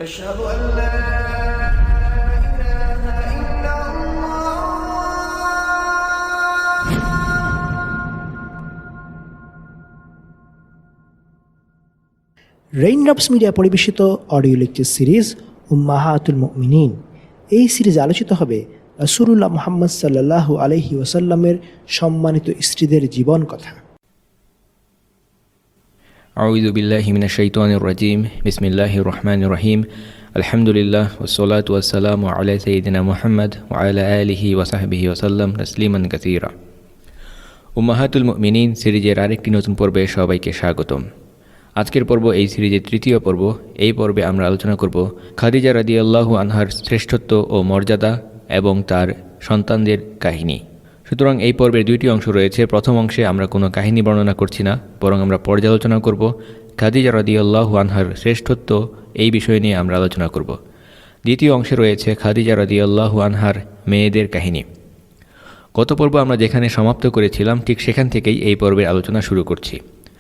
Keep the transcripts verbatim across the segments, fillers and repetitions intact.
أشهد أن لا إله إلا الله. Raindrops media পরিবেশিত audio lecture series উম্মাহাতুল মুমিনিন। এই সিরিজে আলোচিত হবে রাসূলুল্লাহ মুহাম্মদ সাল্লাল্লাহু আলাইহি ওয়াসাল্লামের সম্মানিত স্ত্রীদের জীবন কথা। আউযু বিল্লাহি মিনাশ শাইতানির রাজীম। বিসমিল্লাহির রহমানির রহিম। আলহামদুলিল্লাহ ওয়াসসালাতু ওয়াসসালামু আলা সাইয়্যিদিনা মুহাম্মদ ওয়া আলা আলিহি ওয়া সাহবিহি ওয়া সাল্লাম তাসলিমান কাসীরা। উম্মাহাতুল মুমিনিন সিরিজের আরেকটি নতুন পর্বে সবাইকে স্বাগতম। আজকের পর্ব এই সিরিজের তৃতীয় পর্ব। এই পর্বে আমরা আলোচনা করব খাদিজা রাদিয়াল্লাহু আনহার শ্রেষ্ঠত্ব ও মর্যাদা এবং তার সন্তানদের কাহিনী। সুতরাং এই পর্বের দুইটি অংশ রয়েছে। প্রথম অংশে আমরা কোনো কাহিনী বর্ণনা করছি না, বরং আমরা পর্যালোচনা করব খাদিজা রাদিয়াল্লাহু আনহার শ্রেষ্ঠত্ব, এই বিষয় নিয়ে আমরা আলোচনা করব। দ্বিতীয় অংশে রয়েছে খাদিজা রাদিয়াল্লাহু আনহার মেয়েদের কাহিনী। গত পর্ব আমরা যেখানে সমাপ্ত করেছিলাম ঠিক সেখান থেকেই এই পর্বের আলোচনা শুরু করছি।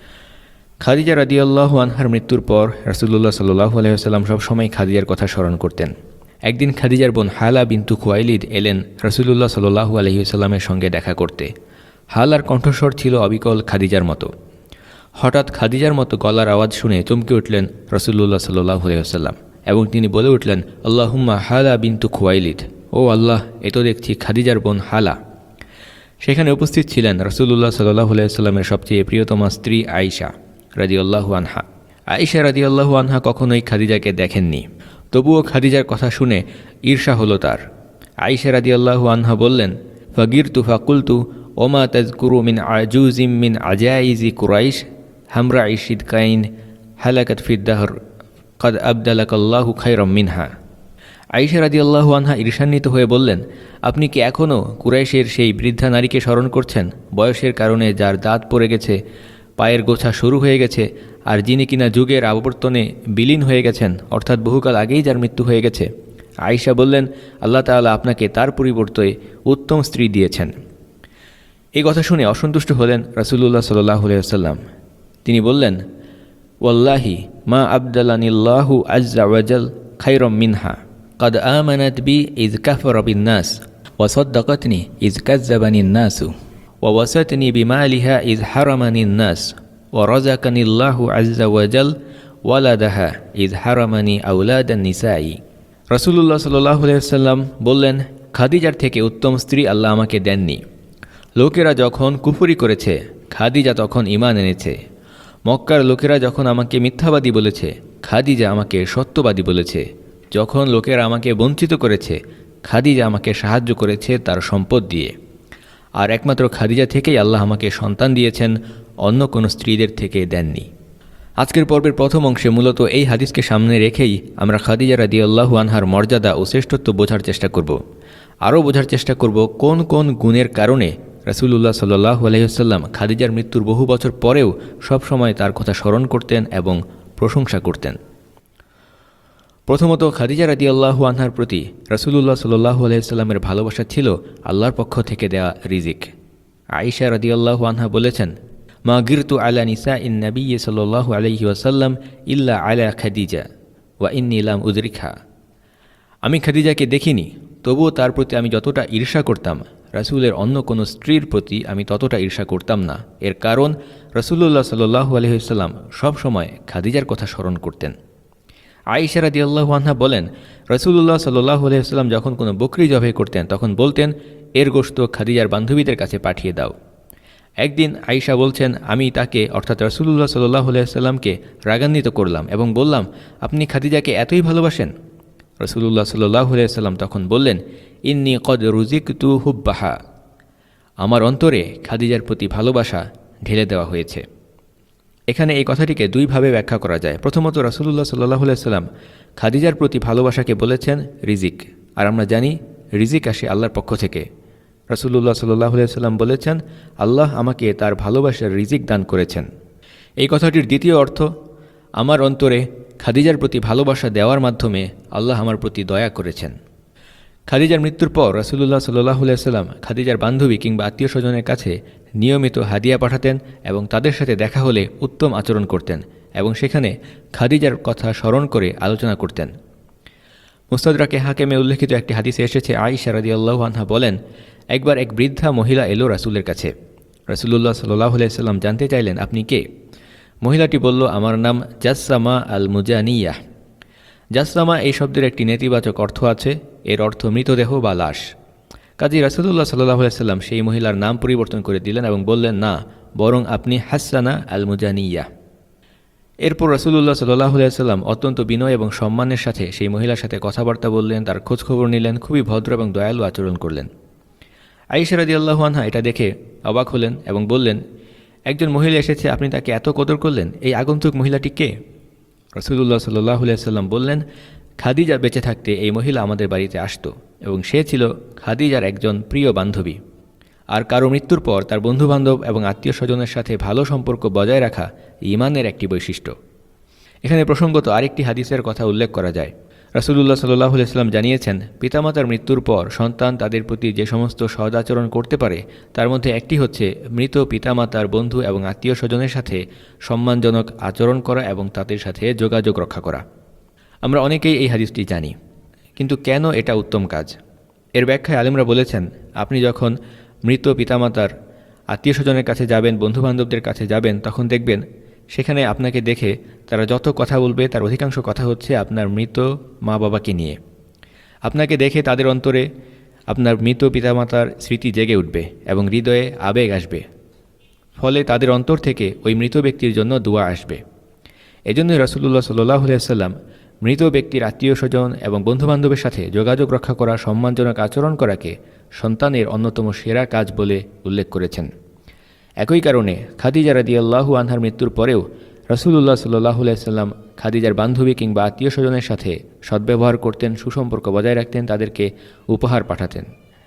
খাদিজা রাদিয়াল্লাহু আনহার মৃত্যুর পর রাসূলুল্লাহ সাল্লাল্লাহু আলাইহি ওয়াসাল্লাম সবসময় খাদিজার কথা স্মরণ করতেন। একদিন খাদিজার বোন হালা বিনতু খুয়াইলিদ এলেন রাসূলুল্লাহ সাল্লাল্লাহু আলাইহি ওয়াসাল্লামের সঙ্গে দেখা করতে। হালার কণ্ঠস্বর ছিল অবিকল খাদিজার মতো। হঠাৎ খাদিজার মতো গলার আওয়াজ শুনে চমকে উঠলেন রাসূলুল্লাহ সাল্লাল্লাহু আলাইহি ওয়াসাল্লাম এবং তিনি বলে উঠলেন, আল্লাহুম্মা হালা বিনতু খুয়াইলিদ। ও আল্লাহ, এ তো দেখছি খাদিজার বোন হালা। সেখানে উপস্থিত ছিলেন রাসূলুল্লাহ সাল্লাল্লাহু আলাইহি ওয়াসাল্লামের সবচেয়ে প্রিয়তমা স্ত্রী আয়েশা রাদিয়াল্লাহু আনহা। আয়েশা রাদিয়াল্লাহু আনহা কখনোই খাদিজাকে দেখেননি, তবুও খাদিজার কথা শুনে ঈর্ষা হলো তার। আয়েশা রাদিয়াল্লাহু আনহা বললেন, ফাগিরতু ফাকুলতু ওমা তাজকুরু মিন আজুজিম মিন আজাইজি কুরাইশ হামরা ইশিদকাইন হালাকাত ফিদ্দাহর কদ আবদালাকাল্লাহু খায়রাম মিনহা। আয়েশা রাদিয়াল্লাহু আনহা ঈর্ষান্বিত হয়ে বললেন, আপনি কি এখনও কুরাইশের সেই বৃদ্ধা নারীকে স্মরণ করছেন, বয়সের কারণে যার দাঁত পড়ে গেছে, পায়ের গোছা শুরু হয়ে গেছে, আর যিনি কিনা যুগের আবর্তনে বিলীন হয়ে গেছেন, অর্থাৎ বহুকাল আগেই যার মৃত্যু হয়ে গেছে। আয়েশা বললেন, আল্লাহ তাআলা আপনাকে তার পরিবর্তে উত্তম স্ত্রী দিয়েছেন। এই কথা শুনে অসন্তুষ্ট হলেন রাসূলুল্লাহ সাল্লাল্লাহু আলাইহি ওয়াসাল্লাম। তিনি বললেন, ওয়াল্লাহি মা আবদালানিল্লাহু আযজা ওয়াজাল খায়রাম মিনহা কদ আমানাত বি ইয কাফারা বিন নাস ওয়া সাদ্দাকাতনি ইয কাযযাবানিন নাসু ওয়া ওয়াসাতনি বিমালিহা ইয হারামানিন নাস ওয়া রাযাকানিল্লাহু আযজা ওয়াজাল ওয়ালাদাহা ইয হারামানি আওলাদান নিসাই। রাসূলুল্লাহ সাল্লাল্লাহু আলাইহি ওয়াসাল্লাম বললেন, খাদিজার থেকে উত্তম স্ত্রী আল্লাহ আমাকে দেননি। লোকেরা যখন কুফরি করেছে, খাদিজা তখন ঈমান এনেছে। মক্কার লোকেরা যখন আমাকে মিথ্যাবাদী বলেছে, খাদিজা আমাকে সত্যবাদী বলেছে। যখন লোকেরা আমাকে বঞ্চিত করেছে, খাদিজা আমাকে সাহায্য করেছে তার সম্পদ দিয়ে। আর একমাত্র খাদিজা থেকেই আল্লাহ আমাকে সন্তান দিয়েছেন, অন্য কোনো স্ত্রীদের থেকে দেননি। আজকের পর্বের প্রথম অংশে মূলত এই হাদিসকে সামনে রেখেই আমরা খাদিজা রাদিয়াল্লাহু আনহার মর্যাদা ও শ্রেষ্ঠত্ব বোঝার চেষ্টা করব। আরও বোঝার চেষ্টা করব কোন কোন গুণের কারণে রাসূলুল্লাহ সাল্লাল্লাহু আলাইহি ওয়াসাল্লাম খাদিজার মৃত্যুর বহু বছর পরেও সবসময় তার কথা স্মরণ করতেন এবং প্রশংসা করতেন। প্রথমত, খাদিজা রাদিয়াল্লাহু আনহার প্রতি রাসূলুল্লাহ সাল্লাল্লাহু আলাইহি ওয়াসাল্লামের ভালোবাসা ছিল আল্লাহর পক্ষ থেকে দেয়া রিজিক। আয়েশা রাদিয়াল্লাহু আনহা বলেছেন, মা গিরতু আলা নিসাইন নবী সাল্লাল্লাহু আলাইহি ওয়াসাল্লাম ইল্লা আলা খাদিজা ওয়া ইন্নী লাম উদরিকহা। আমি খাদিজাকে দেখিনি, তবুও তার প্রতি আমি যতটা ঈর্ষা করতাম, রাসূলের অন্য কোনো স্ত্রীর প্রতি আমি ততটা ঈর্ষা করতাম না। এর কারণ রাসূলুল্লাহ সাল্লাল্লাহু আলাইহি ওয়াসাল্লাম সবসময় খাদিজার কথা স্মরণ করতেন। আয়েশা রাদিয়াল্লাহু আনহা বলেন, রাসূলুল্লাহ সাল্লাল্লাহু আলাইহি ওয়াসাল্লাম যখন কোনো বকরি জবাই করতেন তখন বলতেন, এর গোশত খাদিজার বান্ধবীদের কাছে পাঠিয়ে দাও। একদিন আয়েশা বলছেন, আমি তাকে অর্থাৎ রাসূলুল্লাহ সাল্লাল্লাহু আলাইহি ওয়াসাল্লামকে রাগান্বিত করলাম এবং বললাম, আপনি খাদিজাকে এতই ভালোবাসেন? রাসূলুল্লাহ সাল্লাল্লাহু আলাইহি ওয়াসাল্লাম তখন বললেন, ইন্নী কদ রুজিকতু হুব্বাহা, আমার অন্তরে খাদিজার প্রতি ভালোবাসা ঢেলে দেওয়া হয়েছে। এখানে এই কথাটিকে দুইভাবে ব্যাখ্যা করা যায়। প্রথমত, রাসূলুল্লাহ সাল্লাল্লাহু আলাইহি ওয়াসাল্লাম খাদিজার প্রতি ভালোবাসাকে বলেছেন রিজিক, আর আমরা জানি রিজিক আসে আল্লাহর পক্ষ থেকে। রাসূলুল্লাহ সাল্লাল্লাহু আলাইহি ওয়াসাল্লাম বলেছেন, আল্লাহ আমাকে তার ভালোবাসার রিজিক দান করেছেন। এই কথাটির দ্বিতীয় অর্থ, আমার অন্তরে খাদিজার প্রতি ভালোবাসা দেওয়ার মাধ্যমে আল্লাহ আমার প্রতি দয়া করেছেন। খাদিজার মৃত্যুর পর রাসূলুল্লাহ সাল্লাল্লাহু আলাইহি ওয়াসাল্লাম খাদিজার বান্ধবী কিংবা আত্মীয় স্বজনের কাছে নিয়মিত হাদিয়া পাঠাতেন এবং তাদের সাথে দেখা হলে উত্তম আচরণ করতেন এবং সেখানে খাদিজার কথা স্মরণ করে আলোচনা করতেন। মুস্তাদরাকে হাকিমে উল্লেখিত একটি হাদিসে এসেছে, আয়েশা রাদিয়াল্লাহু আনহা বলেন, একবার এক বৃদ্ধা মহিলা এলো রাসূলের কাছে। রাসূলুল্লাহ সাল্লাল্লাহু আলাইহি সাল্লাম জানতে চাইলেন, আপনি কে? মহিলাটি বলল, আমার নাম জাসসামা আল মুজানিয়াহ। জাসসামা এই শব্দের একটি নেতিবাচক অর্থ আছে, এর অর্থ মৃতদেহ বা লাশ। কাজী রাসূলুল্লাহ সাল্লাল্লাহু আলাইহি সাল্লাম সেই মহিলার নাম পরিবর্তন করে দিলেন এবং বললেন, না, বরং আপনি হাসানা আল মুজানিয়াহ। এরপর রাসূলুল্লাহ সাল্লাল্লাহু আলাইহি সাল্লাম অত্যন্ত বিনয় এবং সম্মানের সাথে সেই মহিলার সাথে কথাবার্তা বললেন, তার খোঁজখবর নিলেন, খুবই ভদ্র এবং দয়ালু আচরণ করলেন। আয়েশা রাদিয়াল্লাহু আনহা এটা দেখে অবাক হলেন এবং বললেন, একজন মহিলা এসেছে, আপনি তাকে এত কদর করলেন, এই আগন্তুক মহিলাটি কে? রাসূলুল্লাহ সাল্লাল্লাহু আলাইহি সাল্লাম বললেন, খাদিজা বেঁচে থাকতে এই মহিলা আমাদের বাড়িতে আসতো এবং সে ছিল খাদিজার একজন প্রিয় বান্ধবী। আর কারো মৃত্যুর পর তার বন্ধুবান্ধব এবং আত্মীয় স্বজনের সাথে ভালো সম্পর্ক বজায় রাখা ঈমানের একটি বৈশিষ্ট্য। এখানে প্রসঙ্গত আরেকটি হাদিসের কথা উল্লেখ করা যায়। রাসূলুল্লাহ সাল্লাল্লাহু আলাইহি সাল্লাম জানিয়েছেন, পিতামাতার মৃত্যুর পর সন্তান তাদের প্রতি যে সমস্ত সদাচরণ করতে পারে তার মধ্যে একটি হচ্ছে মৃত পিতামাতার বন্ধু এবং আত্মীয় স্বজনের সাথে সম্মানজনক আচরণ করা এবং তাদের সাথে যোগাযোগ রক্ষা করা। আমরা অনেকেই এই হাদিসটি জানি, কিন্তু কেন এটা উত্তম কাজ? এর ব্যাখ্যায় আলেমরা বলেছেন, আপনি যখন মৃত পিতামাতার আত্মীয় স্বজনের কাছে যাবেন, বন্ধুবান্ধবদের কাছে যাবেন, তখন দেখবেন সেখানে আপনাকে দেখে তারা যত কথা বলবে তার অধিকাংশ কথা হচ্ছে আপনার মৃত মা বাবাকে নিয়ে। আপনাকে দেখে তাদের অন্তরে আপনার মৃত পিতামাতার স্মৃতি জেগে উঠবে এবং হৃদয়ে আবেগ আসবে, ফলে তাদের অন্তর থেকে ওই মৃত ব্যক্তির জন্য দোয়া আসবে। এজন্যই রাসূলুল্লাহ সাল্লাল্লাহু আলাইহি সাল্লাম মৃত ব্যক্তির আত্মীয় স্বজন এবং বন্ধুবান্ধবের সাথে যোগাযোগ রক্ষা করা, সম্মানজনক আচরণ করাকে সন্তানের অন্যতম সেরা কাজ বলে উল্লেখ করেছেন। একই কারণে খাদিজা রাদিয়াল্লাহু আনহার মৃত্যুর পরেও রাসূলুল্লাহ সাল্লাল্লাহু আলাইহি সাল্লাম খাদিজার বান্ধবী কিংবা আত্মীয় স্বজনের সাথে সদ্ব্যবহার করতেন, সুসম্পর্ক বজায় রাখতেন, তাদেরকে উপহার পাঠাতেন।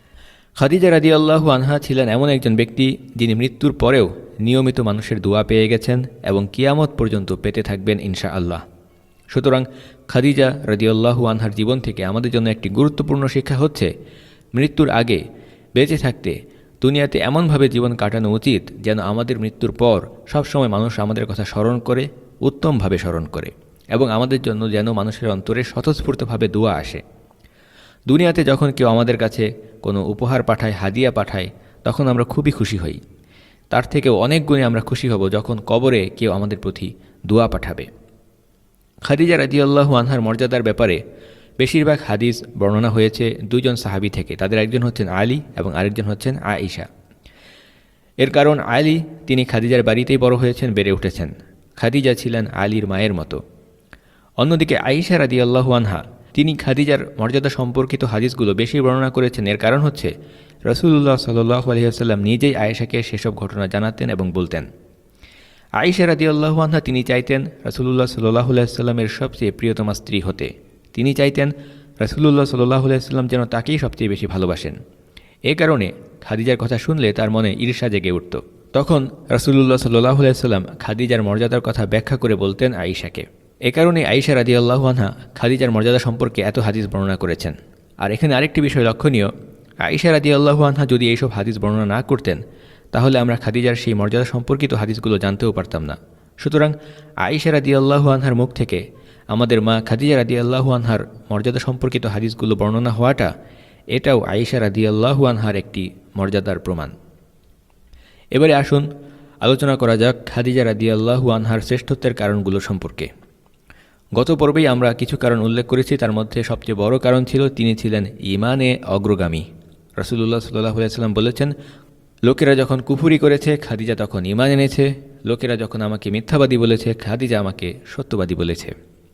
খাদিজা রাদিয়াল্লাহু আনহা ছিলেন এমন একজন ব্যক্তি যিনি মৃত্যুর পরেও নিয়মিত মানুষের দোয়া পেয়ে গেছেন এবং কিয়ামত পর্যন্ত পেতে থাকবেন ইনশাআল্লাহ। সুতরাং খাদিজা রাদিয়াল্লাহু আনহার জীবন থেকে আমাদের জন্য একটি গুরুত্বপূর্ণ শিক্ষা হচ্ছে, মৃত্যুর আগে বেঁচে থাকতে দুনিয়াতে এমনভাবে জীবন কাটানো উচিত যেন আমাদের মৃত্যুর পর সবসময় মানুষ আমাদের কথা স্মরণ করে, উত্তমভাবে স্মরণ করে, এবং আমাদের জন্য যেন মানুষের অন্তরে স্বতঃস্ফূর্তভাবে দোয়া আসে। দুনিয়াতে যখন কেউ আমাদের কাছে কোনো উপহার পাঠায়, হাদিয়া পাঠায়, তখন আমরা খুবই খুশি হই। তার থেকেও অনেক গুণে আমরা খুশি হব যখন কবরে কেউ আমাদের প্রতি দোয়া পাঠাবে। খাদিজা রাদিয়াল্লাহু আনহার মর্যাদার ব্যাপারে বেশিরভাগ হাদিস বর্ণনা হয়েছে দুজন সাহাবী থেকে। তাদের একজন হচ্ছেন আলী এবং আরেকজন হচ্ছেন আয়েশা। এর কারণ আলী তিনি খাদিজার বাড়িতেই বড় হয়েছেন, বেড়ে উঠেছেন। খাদিজা ছিলেন আলীর মায়ের মতো। অন্যদিকে আয়েশা রাদিয়াল্লাহু আনহা তিনি খাদিজার মর্যাদা সম্পর্কিত হাদিসগুলো বেশি বর্ণনা করেছেন। এর কারণ হচ্ছে রাসূলুল্লাহ সাল্লাল্লাহু আলাইহি ওয়াসাল্লাম নিজেই আয়েশাকে সেসব ঘটনা জানাতেন এবং বলতেন। আয়েশা রাদিয়াল্লাহু আনহা তিনি চাইতেন রাসূলুল্লাহ সাল্লাল্লাহু আলাইহি ওয়াসাল্লামের সবচেয়ে প্রিয়তমা স্ত্রী হতে। তিনি চাইতেন রাসূলুল্লাহ সাল্লাল্লাহু আলাইহি ওয়াসাল্লাম যেন তাকেই সবচেয়ে বেশি ভালোবাসেন। এ কারণে খাদিজার কথা শুনলে তার মনে ঈর্ষা জেগে উঠত। তখন রাসূলুল্লাহ সাল্লাল্লাহু আলাইহি ওয়াসাল্লাম খাদিজার মর্যাদার কথা ব্যাখ্যা করে বলতেন আয়েশাকে। এ কারণে আয়েশা রাদিয়াল্লাহু আনহা খাদিজার মর্যাদা সম্পর্কে এত হাদিস বর্ণনা করেছেন। আর এখানে আরেকটি বিষয় লক্ষণীয়, আয়েশা রাদিয়াল্লাহু আনহা যদি এইসব হাদিস বর্ণনা না করতেন তাহলে আমরা খাদিজার সেই মর্যাদা সম্পর্কিত হাদিসগুলো জানতেও পারতাম না। সুতরাং আয়েশা রাদিয়াল্লাহু আনহার মুখ থেকে আমাদের মা খাদিজা রাদিয়াল্লাহু আনহার মর্যাদা সম্পর্কিত হাদিসগুলো বর্ণনা হওয়াটা, এটাও আয়েশা রাদিয়াল্লাহু আনহার একটি মর্যাদার প্রমাণ। এবারে আসুন আলোচনা করা যাক খাদিজা রাদিয়াল্লাহু আনহার শ্রেষ্ঠত্বের কারণগুলো সম্পর্কে। গত পর্বেই আমরা কিছু কারণ উল্লেখ করেছি, তার মধ্যে সবচেয়ে বড় কারণ ছিল তিনি ছিলেন ঈমানে অগ্রগামী। রাসূলুল্লাহ সাল্লাল্লাহু আলাইহি ওয়াসাল্লাম বলেছেন, লোকেরা যখন কুফরি করেছে খাদিজা তখন ঈমান এনেছে, লোকেরা যখন আমাকে মিথ্যাবাদী বলেছে খাদিজা আমাকে সত্যবাদী বলেছে।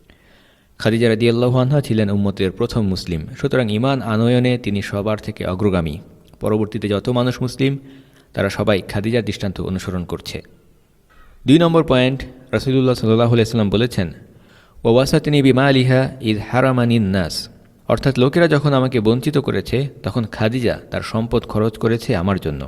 খাদিজা রাদিয়াল্লাহু আনহা ছিলেন উম্মতের প্রথম মুসলিম, সুতরাং ঈমান আনয়নে তিনি সবার থেকে অগ্রগামী। পরবর্তীতে যত মানুষ মুসলিম তারা সবাই খাদিজার দৃষ্টান্ত অনুসরণ করছে। দুই নম্বর পয়েন্ট, রাসূলুল্লাহ সাল্লাল্লাহু আলাইহি ওয়াসাল্লাম বলেছেন, ওয়াসাতনি বিমালিহা ইয হারামানিন নাস, অর্থাৎ লোকেরা যখন আমাকে বঞ্চিত করেছে তখন খাদিজা তার সম্পদ খরচ করেছে আমার জন্য।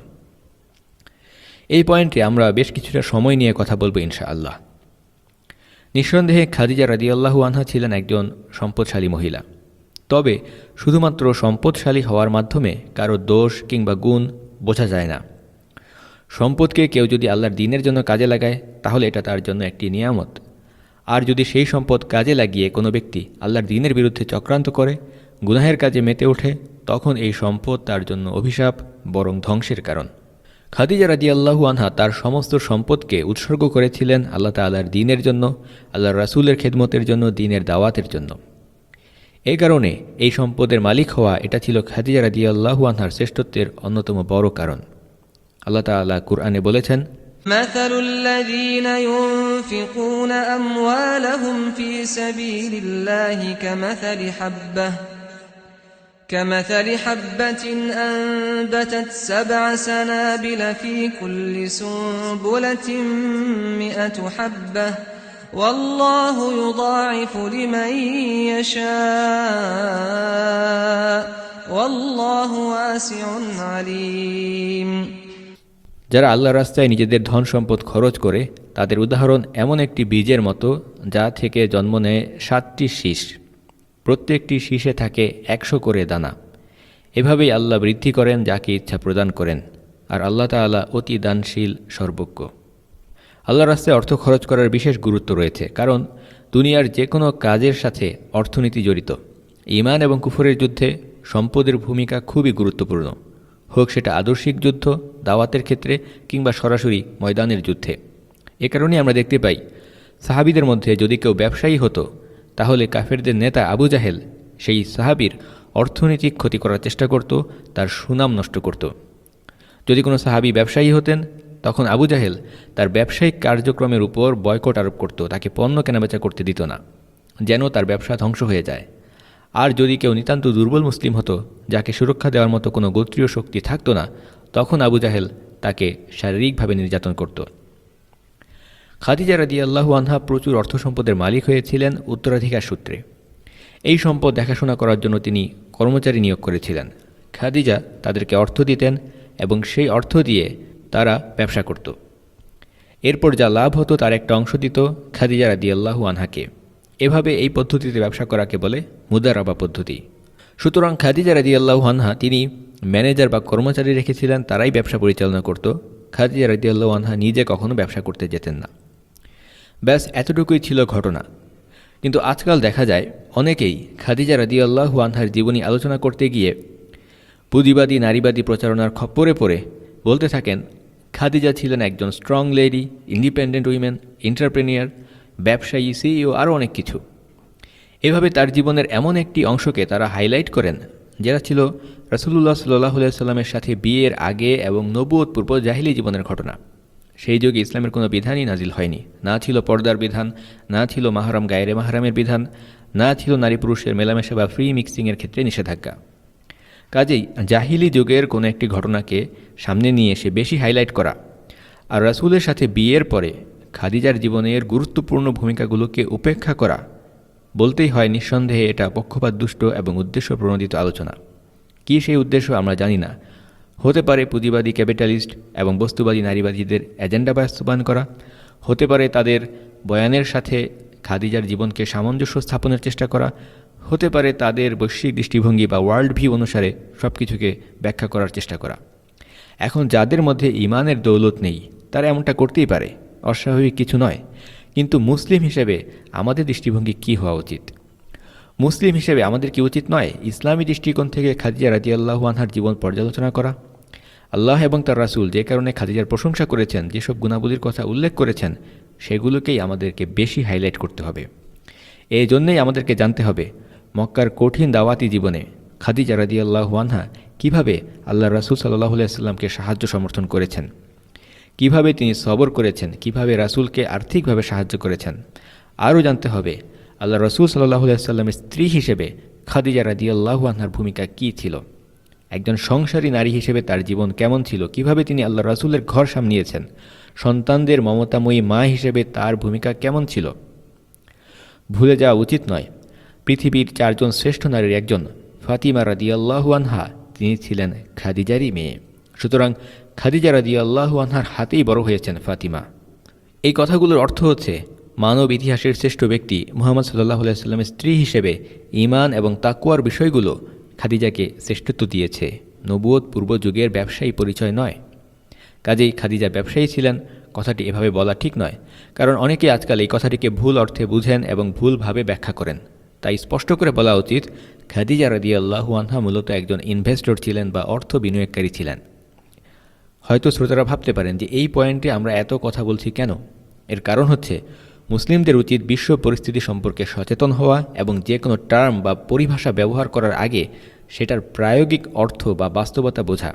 এই পয়েন্টে আমরা বেশ কিছুটা সময় নিয়ে কথা বলবো ইনশাআল্লাহ। নিঃসন্দেহে খাদিজা রাদিয়াল্লাহু আনহা ছিলেন একজন সম্পদশালী মহিলা। তবে শুধুমাত্র সম্পদশালী হওয়ার মাধ্যমে কারো দোষ কিংবা গুণ বোঝা যায় না। সম্পদকে কেউ যদি আল্লাহর দ্বীনের জন্য কাজে লাগায় তাহলে এটা তার জন্য একটি নিয়ামত। আর যদি সেই সম্পদ কাজে লাগিয়ে কোনো ব্যক্তি আল্লাহর দ্বীনের বিরুদ্ধে চক্রান্ত করে, গুনাহের কাজে মেতে ওঠে, তখন এই সম্পদ তার জন্য অভিশাপ বরং ধ্বংসের কারণ। খাদিজা রাদিয়াল্লাহু আনহা তার সমস্ত সম্পদকে উৎসর্গ করেছিলেন আল্লাহ তাআলার দ্বীনের জন্য, আল্লাহর রাসূলের খেদমতের জন্য, দ্বীনের দাওয়াতের জন্য। এই কারণে এই সম্পদের মালিক হওয়া এটা ছিল খাদিজা রাদিয়াল্লাহু আনহার শ্রেষ্ঠত্বের অন্যতম বড় কারণ। আল্লাহ তাআলা কুরআনে বলেছেন, مثل الذين ينفقون أموالهم في سبيل الله كمثل حبة كمثل حبة أنبتت سبع سنابل في كل سنبلة مئة حبة والله يضاعف لمن يشاء والله واسع عليم। যারা আল্লাহর রাস্তায় নিজেদের ধন সম্পদ খরচ করে, তাদের উদাহরণ এমন একটি বীজের মতো যা থেকে জন্ম নেয় সাতটি শীষ, প্রত্যেকটি শীষে থাকে একশো করে দানা। এভাবেই আল্লাহ বৃদ্ধি করেন যাকে ইচ্ছা প্রদান করেন, আর আল্লাহ তাআলা অতি দানশীল সর্বজ্ঞ। আল্লাহর রাস্তায় অর্থ খরচ করার বিশেষ গুরুত্ব রয়েছে, কারণ দুনিয়ার যে কোনো কাজের সাথে অর্থনীতি জড়িত। ঈমান এবং কুফরের যুদ্ধে সম্পদের ভূমিকা খুবই গুরুত্বপূর্ণ, হোক সেটা আদর্শিক যুদ্ধ, দাওয়াতের ক্ষেত্রে কিংবা সরাসরি ময়দানের যুদ্ধে। এ কারণেই আমরা দেখতে পাই, সাহাবীদের মধ্যে যদি কেউ ব্যবসায়ী হতো, তাহলে কাফেরদের নেতা আবু জাহেল সেই সাহাবীর অর্থনৈতিক ক্ষতি করার চেষ্টা করত, তার সুনাম নষ্ট করত। যদি কোনো সাহাবী ব্যবসায়ী হতেন, তখন আবু জাহেল তার ব্যবসায়িক কার্যক্রমের উপর বয়কট আরোপ করত, তাকে পণ্য কেনাবেচা করতে দিত না, যেন তার ব্যবসা ধ্বংস হয়ে যায়। আর যদি কেউ নিতান্ত দুর্বল মুসলিম হতো, যাকে সুরক্ষা দেওয়ার মতো কোনো গোত্রীয় শক্তি থাকতো না, তখন আবু জাহেল তাকে শারীরিকভাবে নির্যাতন করত। খাদিজা রাদিয়াল্লাহু আনহা প্রচুর অর্থ সম্পদের মালিক হয়েছিলেন উত্তরাধিকার সূত্রে। এই সম্পদ দেখাশোনা করার জন্য তিনি কর্মচারী নিয়োগ করেছিলেন। খাদিজা তাদেরকে অর্থ দিতেন এবং সেই অর্থ দিয়ে তারা ব্যবসা করত। এরপর যা লাভ হতো তার একটা অংশ দিত খাদিজা রাদিয়াল্লাহু আনহাকে। এভাবে এই পদ্ধতিতে ব্যবসা করাকে বলে মুদারাবা পদ্ধতি। সুতরাং খাদিজা রাদিয়াল্লাহু আনহা তিনি ম্যানেজার বা কর্মচারী রেখেছিলেন, তারাই ব্যবসা পরিচালনা করত। খাদিজা রাদিয়াল্লাহু আনহা নিজে কখনো ব্যবসা করতে যেতেন না। ব্যাস এতটুকুই ছিল ঘটনা। কিন্তু আজকাল দেখা যায় অনেকেই খাদিজা রাদিয়াল্লাহু আনহার জীবনী আলোচনা করতে গিয়ে পুঁজিবাদী নারীবাদী প্রচারণার খপ্পরে পড়ে বলতে থাকেন, খাদিজা ছিলেন একজন strong lady, independent women, entrepreneur, ব্যবসায়ী, সিইও, আরও অনেক কিছু। এভাবে তার জীবনের এমন একটি অংশকে তারা হাইলাইট করেন যেটা ছিল রাসূলুল্লাহ সাল্লাল্লাহু আলাইহি সাল্লামের সাথে বিয়ের আগে এবং নবুয়ত পূর্ব জাহিলি জীবনের ঘটনা। সেই যুগে ইসলামের কোনো বিধানই নাজিল হয়নি, না ছিল পর্দার বিধান, না ছিল মাহরাম গায়রে মাহরামের বিধান, না ছিল নারী পুরুষের মেলামেশা বা ফ্রি মিক্সিংয়ের ক্ষেত্রে নিষেধাজ্ঞা। কাজেই জাহিলি যুগের কোনো একটি ঘটনাকে সামনে নিয়ে এসে বেশি হাইলাইট করা আর রাসূলের সাথে বিয়ের পরে খাদিজার জীবনের গুরুত্বপূর্ণ ভূমিকাগুলোকে উপেক্ষা করা, বলতেই হয় নিঃসন্দেহে এটা পক্ষপাতদুষ্ট এবং উদ্দেশ্য প্রণোদিত আলোচনা। কী সেই উদ্দেশ্য আমরা জানি না। হতে পারে পুঁজিবাদী ক্যাপিটালিস্ট এবং বস্তুবাদী নারীবাদীদের এজেন্ডা বাস্তবায়ন করা, হতে পারে তাদের বয়ানের সাথে খাদিজার জীবনকে সামঞ্জস্য স্থাপনের চেষ্টা করা, হতে পারে তাদের বৈশ্বিক দৃষ্টিভঙ্গি বা ওয়ার্ল্ড ভিউ অনুসারে সব কিছুকে ব্যাখ্যা করার চেষ্টা করা। এখন যাদের মধ্যে ঈমানের দৌলত নেই তারা এমনটা করতেই পারে, অস্বাভাবিক কিছু নয়। কিন্তু মুসলিম হিসেবে আমাদের দৃষ্টিভঙ্গি কী হওয়া উচিত? মুসলিম হিসেবে আমাদের কি উচিত নয় ইসলামী দৃষ্টিকোণ থেকে খাদিজা রাদিয়াল্লাহু আনহার জীবন পর্যালোচনা করা? আল্লাহ এবং তার রাসূল যে কারণে খাদিজার প্রশংসা করেছেন, যেসব গুণাবলীর কথা উল্লেখ করেছেন, সেগুলোকেই আমাদেরকে বেশি হাইলাইট করতে হবে। এই জন্যেই আমাদেরকে জানতে হবে মক্কার কঠিন দাওয়াতি জীবনে খাদিজা রাদিয়াল্লাহু আনহা কীভাবে আল্লাহ রাসূল সাল্লাল্লাহু আলাইহি সাল্লামকে সাহায্য সমর্থন করেছেন, কিভাবে তিনি সবর করেছেন, কিভাবে রাসূলকে আর্থিকভাবে সাহায্য করেছেন। আরও জানতে হবে আল্লাহ রাসূল সাল্লাল্লাহু আলাইহি সাল্লামের স্ত্রী হিসেবে খাদিজা রাদিয়াল্লাহু আনহার ভূমিকা কী ছিল, একজন সংসারী নারী হিসেবে তার জীবন কেমন ছিল, কিভাবে তিনি আল্লাহ রাসূলের ঘর সামলিয়েছেন, সন্তানদের মমতাময়ী মা হিসেবে তার ভূমিকা কেমন ছিল। ভুলে যাওয়া উচিত নয় পৃথিবীর চারজন শ্রেষ্ঠ নারীর একজন ফাতিমা রাদিয়াল্লাহু আনহা তিনি ছিলেন খাদিজারই মেয়ে। সুতরাং খাদিজা রাদিয়াল্লাহু আনহার হাতেই বড় হয়েছেন ফাতিমা। এই কথাগুলোর অর্থ হচ্ছে মানব ইতিহাসের শ্রেষ্ঠ ব্যক্তি মুহাম্মদ সাল্লাল্লাহু আলাইহি সাল্লামের স্ত্রী হিসেবে ঈমান এবং তাকওয়ার বিষয়গুলো খাদিজাকে শ্রেষ্ঠত্ব দিয়েছে, নবুয়ত পূর্ব যুগের ব্যবসায়ী পরিচয় নয়। কাজেই খাদিজা ব্যবসায়ী ছিলেন, কথাটি এভাবে বলা ঠিক নয়, কারণ অনেকেই আজকাল এই কথাটিকে ভুল অর্থে বুঝেন এবং ভুলভাবে ব্যাখ্যা করেন। তাই স্পষ্ট করে বলা উচিত, খাদিজা রাদিয়াল্লাহু আনহা মূলত একজন ইনভেস্টর ছিলেন বা অর্থ বিনিয়োগকারী ছিলেন। হয়তো শ্রোতারা ভাবতে পারেন যে এই পয়েন্টে আমরা এত কথা বলছি কেন। এর কারণ হচ্ছে মুসলিমদের উচিত বিশ্ব পরিস্থিতি সম্পর্কে সচেতন হওয়া এবং যে কোনো টার্ম বা পরিভাষা ব্যবহার করার আগে সেটার প্রায়োগিক অর্থ বা বাস্তবতা বোঝা।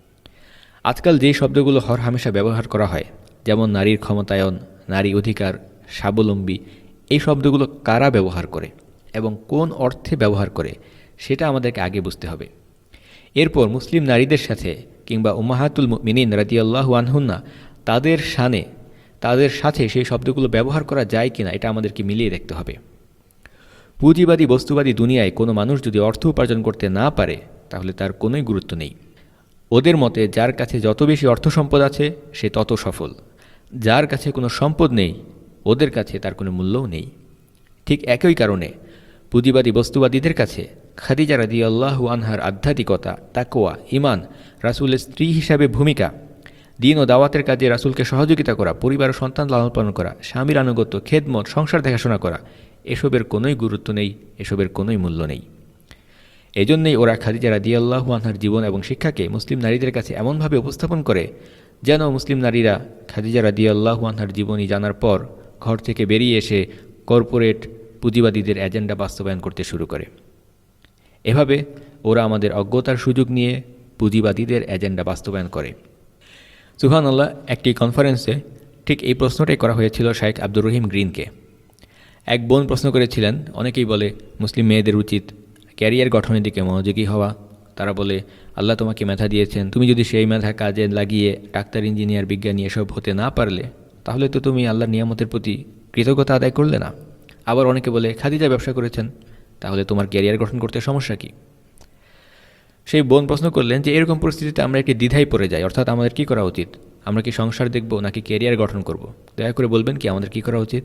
আজকাল যে শব্দগুলো হরহামেশা ব্যবহার করা হয়, যেমন নারীর ক্ষমতায়ন, নারী অধিকার, স্বাবলম্বী, এই শব্দগুলো কারা ব্যবহার করে এবং কোন অর্থে ব্যবহার করে সেটা আমাদেরকে আগে বুঝতে হবে। এরপর মুসলিম নারীদের সাথে কিংবা উম্মাহাতুল মুমিনিন রাদিয়াল্লাহু আনহুন্না তাদের শানে তাদের সাথে সেই শব্দগুলো ব্যবহার করা যায় কিনা এটা আমাদেরকে মিলিয়ে দেখতে হবে। পুঁজিবাদী বস্তুবাদী দুনিয়ায় কোনো মানুষ যদি অর্থ উপার্জন করতে না পারে তাহলে তার কোনোই গুরুত্ব নেই। ওদের মতে যার কাছে যত বেশি অর্থ সম্পদ আছে সে তত সফল, যার কাছে কোনো সম্পদ নেই ওদের কাছে তার কোনো মূল্যও নেই। ঠিক একই কারণে পুঁজিবাদী বস্তুবাদীদের কাছে খাদিজা রাদিয়াল্লাহু আনহার আধ্যাত্মিকতা, তাকওয়া, ঈমান, রাসূলের স্ত্রী হিসাবে ভূমিকা, দিন ও দাওয়াতের কাজে রাসূলকে সহযোগিতা করা, পরিবার ও সন্তান লালন পালন করা, স্বামীর আনুগত্য, খেদমত, সংসার দেখাশোনা করা, এসবের কোনোই গুরুত্ব নেই, এসবের কোনোই মূল্য নেই। এজন্যই ওরা খাদিজা রাদিয়াল্লাহু আনহার জীবন এবং শিক্ষাকে মুসলিম নারীদের কাছে এমনভাবে উপস্থাপন করে যেন মুসলিম নারীরা খাদিজা রাদিয়াল্লাহু আনহার জীবনী জানার পর ঘর থেকে বেরিয়ে এসে কর্পোরেট পুঁজিবাদীদের এজেন্ডা বাস্তবায়ন করতে শুরু করে। এভাবে ওরা আমাদের অজ্ঞতার সুযোগ নিয়ে পুঁজিবাদীদের এজেন্ডা বাস্তবায়ন করে। সুবহানাল্লাহ, একটি কনফারেন্সে ঠিক এই প্রশ্নটাই করা হয়েছিল শাইখ আব্দুর রহিম গ্রিনকে। এক বোন প্রশ্ন করেছিলেন, অনেকেই বলে মুসলিম মেয়েদের উচিত ক্যারিয়ার গঠনের দিকে মনোযোগী হওয়া। তারা বলে, আল্লাহ তোমাকে মেধা দিয়েছেন, তুমি যদি সেই মেধা কাজে লাগিয়ে ডাক্তার, ইঞ্জিনিয়ার, বিজ্ঞানী এসব হতে না পারলে তাহলে তো তুমি আল্লাহর নিয়ামতের প্রতি কৃতজ্ঞতা আদায় করলে না। আবার অনেকে বলে, খাদিজা ব্যবসা করেছেন, তাহলে তোমার ক্যারিয়ার গঠন করতে সমস্যা কি? সেই বোন প্রশ্ন করলেন যে এরকম পরিস্থিতিতে আমরা একটি দ্বিধায় পড়ে যাই, অর্থাৎ আমাদের কি করা উচিত? আমরা কি সংসার দেখব নাকি ক্যারিয়ার গঠন করব? দয়া করে বলবেন কি আমাদের কি করা উচিত?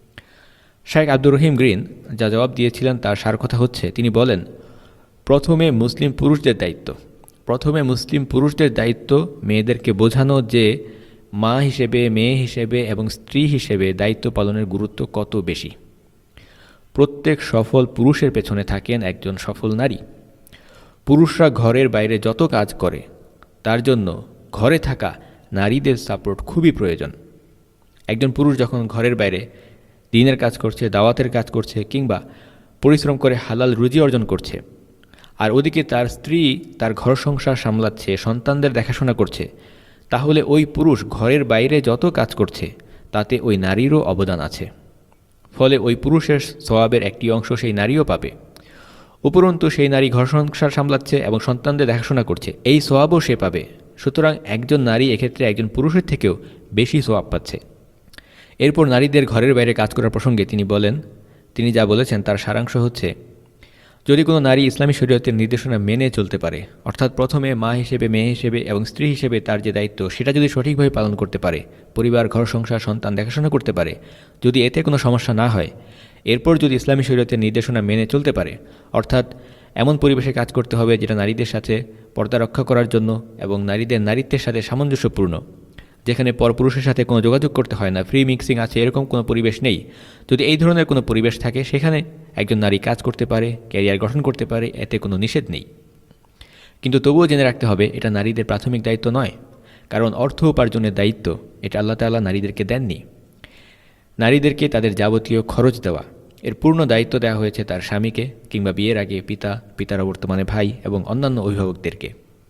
শাইখ আব্দুর রহিম গ্রিন যা জবাব দিয়েছিলেন তার সার কথা হচ্ছে, তিনি বলেন, প্রথমে মুসলিম পুরুষদের দায়িত্ব প্রথমে মুসলিম পুরুষদের দায়িত্ব মেয়েদেরকে বোঝানো যে মা হিসেবে, মেয়ে হিসেবে এবং স্ত্রী হিসেবে দায়িত্ব পালনের গুরুত্ব কত বেশি। প্রত্যেক সফল পুরুষের পেছনে থাকেন একজন সফল নারী। পুরুষরা ঘরের বাইরে যত কাজ করে তার জন্য ঘরে থাকা নারীদের সাপোর্ট খুবই প্রয়োজন। একজন পুরুষ যখন ঘরের বাইরে দিনের কাজ করছে, দাওয়াতের কাজ করছে কিংবা পরিশ্রম করে হালাল রুজি অর্জন করছে, আর ওদিকে তার স্ত্রী তার ঘর সংসার সামলাচ্ছে, সন্তানদের দেখাশোনা করছে, তাহলে ওই পুরুষ ঘরের বাইরে যত কাজ করছে তাতে ওই নারীরও অবদান আছে। ফলে ওই পুরুষের সওয়াবের একটি অংশ সেই নারীও পাবে। উপরন্তু সেই নারী ঘর সংসার সামলাচ্ছে এবং সন্তানদের দেখাশোনা করছে, এই সওয়াবও সে পাবে। সুতরাং একজন নারী এক্ষেত্রে একজন পুরুষের থেকেও বেশি সওয়াব পাচ্ছে। এরপর নারীদের ঘরের বাইরে কাজ করার প্রসঙ্গে তিনি বলেন, তিনি যা বলেছেন তার সারাংশ হচ্ছে, যদি কোনো নারী ইসলামী শরীয়তের নির্দেশনা মেনে চলতে পারে, অর্থাৎ প্রথমে মা হিসেবে, মেয়ে হিসেবে এবং স্ত্রী হিসেবে তার যে দায়িত্ব সেটা যদি সঠিকভাবে পালন করতে পারে, পরিবার, ঘর সংসার, সন্তান দেখাশোনা করতে পারে, যদি এতে কোনো সমস্যা না হয়, এরপর যদি ইসলামী শরীয়তের নির্দেশনা মেনে চলতে পারে, অর্থাৎ এমন পরিবেশে কাজ করতে হবে যেটা নারীদের সাথে পর্দা রক্ষা করার জন্য এবং নারীদের নারীত্বের সাথে সামঞ্জস্যপূর্ণ, যেখানে পরপুরুষের সাথে কোনো যোগাযোগ করতে হয় না, ফ্রি মিক্সিং আছে, এরকম কোনো পরিবেশ নেই। যদি এই ধরনের কোনো পরিবেশ থাকে সেখানে একজন নারী কাজ করতে পারে, ক্যারিয়ার গঠন করতে পারে, এতে কোনো নিষেধ নেই। কিন্তু তবুও জেনে রাখতে হবে এটা নারীদের প্রাথমিক দায়িত্ব নয়, কারণ অর্থ উপার্জনের দায়িত্ব এটা আল্লাহ তাআলা নারীদেরকে দেননি। নারীদেরকে তাদের যাবতীয় খরচ দেওয়া, এর পূর্ণ দায়িত্ব দেওয়া হয়েছে তার স্বামীকে কিংবা বিয়ের আগে পিতা, পিতার বর্তমানে ভাই এবং অন্যান্য অভিভাবকদেরকে।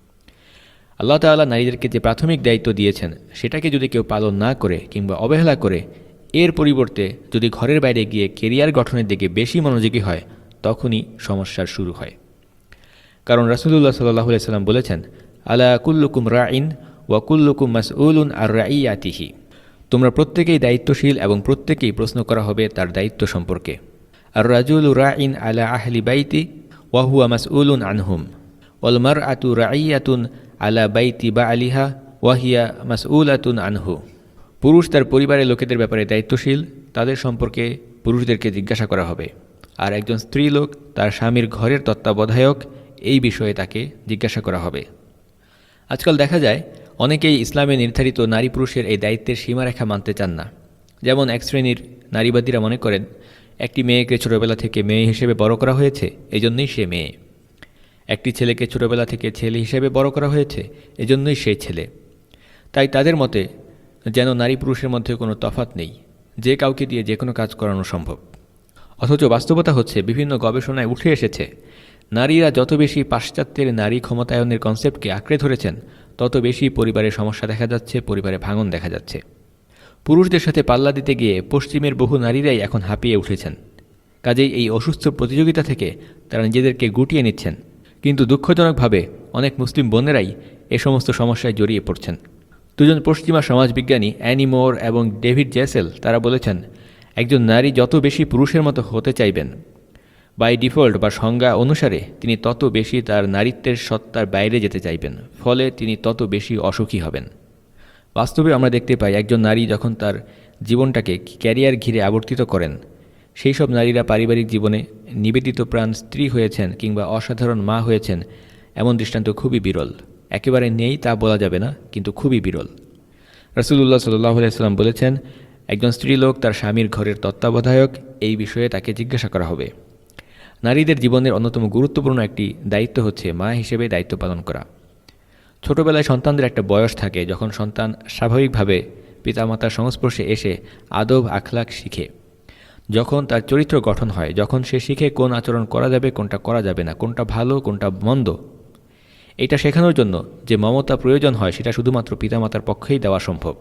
আল্লাহ তাআলা নারীদেরকে যে প্রাথমিক দায়িত্ব দিয়েছেন সেটাকে যদি কেউ পালন না করে কিংবা অবহেলা করে, এর পরিবর্তে যদি ঘরের বাইরে গিয়ে কেরিয়ার গঠনের দিকে বেশি মনোযোগী হয়, তখনই সমস্যার শুরু হয়। কারণ রাসূলুল্লাহ সাল্লাল্লাহু আলাইহি সাল্লাম বলেছেন, আলা কুল্লুকুম রাইন ওয়া কুল্লুকুম মাসউলুন আর রাইয়াতিহি, তোমরা প্রত্যেকেই দায়িত্বশীল এবং প্রত্যেকেই প্রশ্ন করা হবে তার দায়িত্ব সম্পর্কে। আর রাজুলু রাইন আলা আহলি বাইতি ওয়া হুয়া মাসউলুন আনহুম ওয়াল মারআতু রাইয়াতুন আলা বাইতি বালিহা ওয়াহিয়া মাসউলাতুন আনহু। পুরুষ তার পরিবারের লোকেদের ব্যাপারে দায়িত্বশীল, তাদের সম্পর্কে পুরুষদেরকে জিজ্ঞাসা করা হবে। আর একজন স্ত্রী লোক তার স্বামীর ঘরের তত্ত্বাবধায়ক, এই বিষয়ে তাকে জিজ্ঞাসা করা হবে। আজকাল দেখা যায় অনেকেই ইসলামে নির্ধারিত নারী পুরুষের এই দায়িত্বের সীমারেখা মানতে চান না। যেমন এক শ্রেণীর নারীবাদীরা মনে করেন একটি মেয়েকে ছোটবেলা থেকে মেয়ে হিসেবে বড় করা হয়েছে, এজন্যই সে মেয়ে। একটি ছেলেকে ছোটবেলা থেকে ছেলে হিসেবে বড় করা হয়েছে, এজন্যই সে ছেলে। তাই তাদের মতে যেন নারী পুরুষের মধ্যে কোনো তফাৎ নেই, যে কাউকে দিয়ে যে কোনো কাজ করানো সম্ভব। অথচ বাস্তবতা হচ্ছে বিভিন্ন গবেষণায় উঠে এসেছে নারীরা যত বেশি পাশ্চাত্যের নারী ক্ষমতায়নের কনসেপ্টকে আঁকড়ে ধরেছেন, তত বেশি পরিবারের সমস্যা দেখা যাচ্ছে, পরিবারে ভাঙন দেখা যাচ্ছে। পুরুষদের সাথে পাল্লা দিতে গিয়ে পশ্চিমের বহু নারীরাই এখন হাঁপিয়ে উঠেছেন। কাজেই এই অসুস্থ প্রতিযোগিতা থেকে তারা নিজেদেরকে গুটিয়ে নিচ্ছেন। কিন্তু দুঃখজনকভাবে অনেক মুসলিম বোনেরাই এ সমস্ত সমস্যায় জড়িয়ে পড়ছেন। দুজন পশ্চিমা সমাজবিজ্ঞানী অ্যানি মোর এবং ডেভিড জেসেল তারা বলেছেন, একজন নারী যত বেশি পুরুষের মতো হতে চাইবেন, বাই ডিফল্ট বা সংজ্ঞা অনুসারে তিনি তত বেশি তার নারীত্বের সত্তার বাইরে যেতে চাইবেন, ফলে তিনি তত বেশি অসুখী হবেন। বাস্তবে আমরা দেখতে পাই একজন নারী যখন তার জীবনটাকে ক্যারিয়ার ঘিরে আবর্তিত করেন, সেই সব নারীরা পারিবারিক জীবনে নিবেদিত প্রাণ স্ত্রী হয়েছেন কিংবা অসাধারণ মা হয়েছেন, এমন দৃষ্টান্ত খুবই বিরল। একেবারে নেই তা বলা যাবে না, কিন্তু খুবই বিরল। রাসূলুল্লাহ সাল্লাল্লাহু আলাইহি ওয়াসাল্লাম বলেছেন, একজন স্ত্রীলোক তার স্বামীর ঘরের তত্ত্বাবধায়ক, এই বিষয়ে তাকে জিজ্ঞাসা করা হবে। নারীদের জীবনের অন্যতম গুরুত্বপূর্ণ একটি দায়িত্ব হচ্ছে মা হিসেবে দায়িত্ব পালন করা। ছোটবেলায় সন্তানদের একটা বয়স থাকে যখন সন্তান স্বাভাবিকভাবে পিতামাতার সংস্পর্শে এসে আদব আখলাক শিখে, যখন তার চরিত্র গঠন হয়, যখন সে শিখে কোন আচরণ করা যাবে, কোনটা করা যাবে না, কোনটা ভালো কোনটা মন্দ। এটা শেখানোর জন্য যে মমতা প্রয়োজন হয় সেটা শুধুমাত্র পিতামাতার পক্ষেই দেওয়া সম্ভব।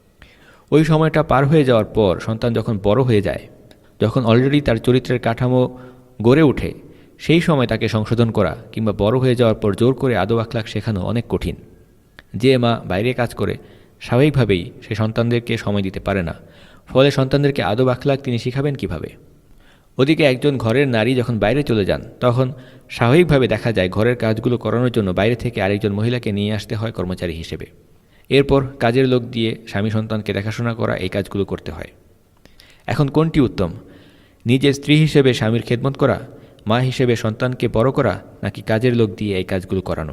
ওই সময়টা পার হয়ে যাওয়ার পর সন্তান যখন বড় হয়ে যায়, যখন অলরেডি তার চরিত্রের কাঠামো গড়ে ওঠে, সেই সময় তাকে সংশোধন করা কিংবা বড় হয়ে যাওয়ার পর জোর করে আদব আখলাক শেখানো অনেক কঠিন। যে মা বাইরে কাজ করে স্বাভাবিকভাবেই সে সন্তানদেরকে সময় দিতে পারে না, ফলে সন্তানদেরকে আদব আখলাক তিনি শিখাবেন কিভাবে? ওদিকে একজন ঘরের নারী যখন বাইরে চলে যান, তখন স্বাভাবিকভাবে দেখা যায় ঘরের কাজগুলো করানোর জন্য বাইরে থেকে আরেকজন মহিলাকে নিয়ে আসতে হয় কর্মচারী হিসেবে। এরপর কাজের লোক দিয়ে স্বামী সন্তানকে দেখাশোনা করা, এই কাজগুলো করতে হয়। এখন কোনটি উত্তম? নিজের স্ত্রী হিসেবে স্বামীর খেদমত করা, মা হিসেবে সন্তানকে বড় করা, নাকি কাজের লোক দিয়ে এই কাজগুলো করানো?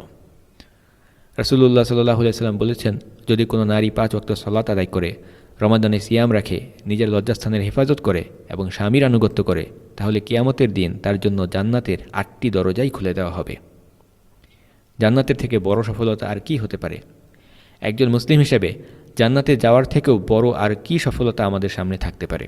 রাসূলুল্লাহ সাল্লাল্লাহু আলাইহি ওয়াসাল্লাম বলেছেন, যদি কোনো নারী পাঁচ ওয়াক্ত সালাত আদায় করে, রমাদানে সিয়াম রাখে, নিজের লজ্জাস্থানের হেফাজত করে এবং স্বামীর আনুগত্য করে, তাহলে কিয়ামতের দিন তার জন্য জান্নাতের আটটি দরজাই খুলে দেওয়া হবে। জান্নাতের থেকে বড় সফলতা আর কি হতে পারে? একজন মুসলিম হিসেবে জান্নাতে যাওয়ার থেকেও বড় আর কি সফলতা আমাদের সামনে থাকতে পারে?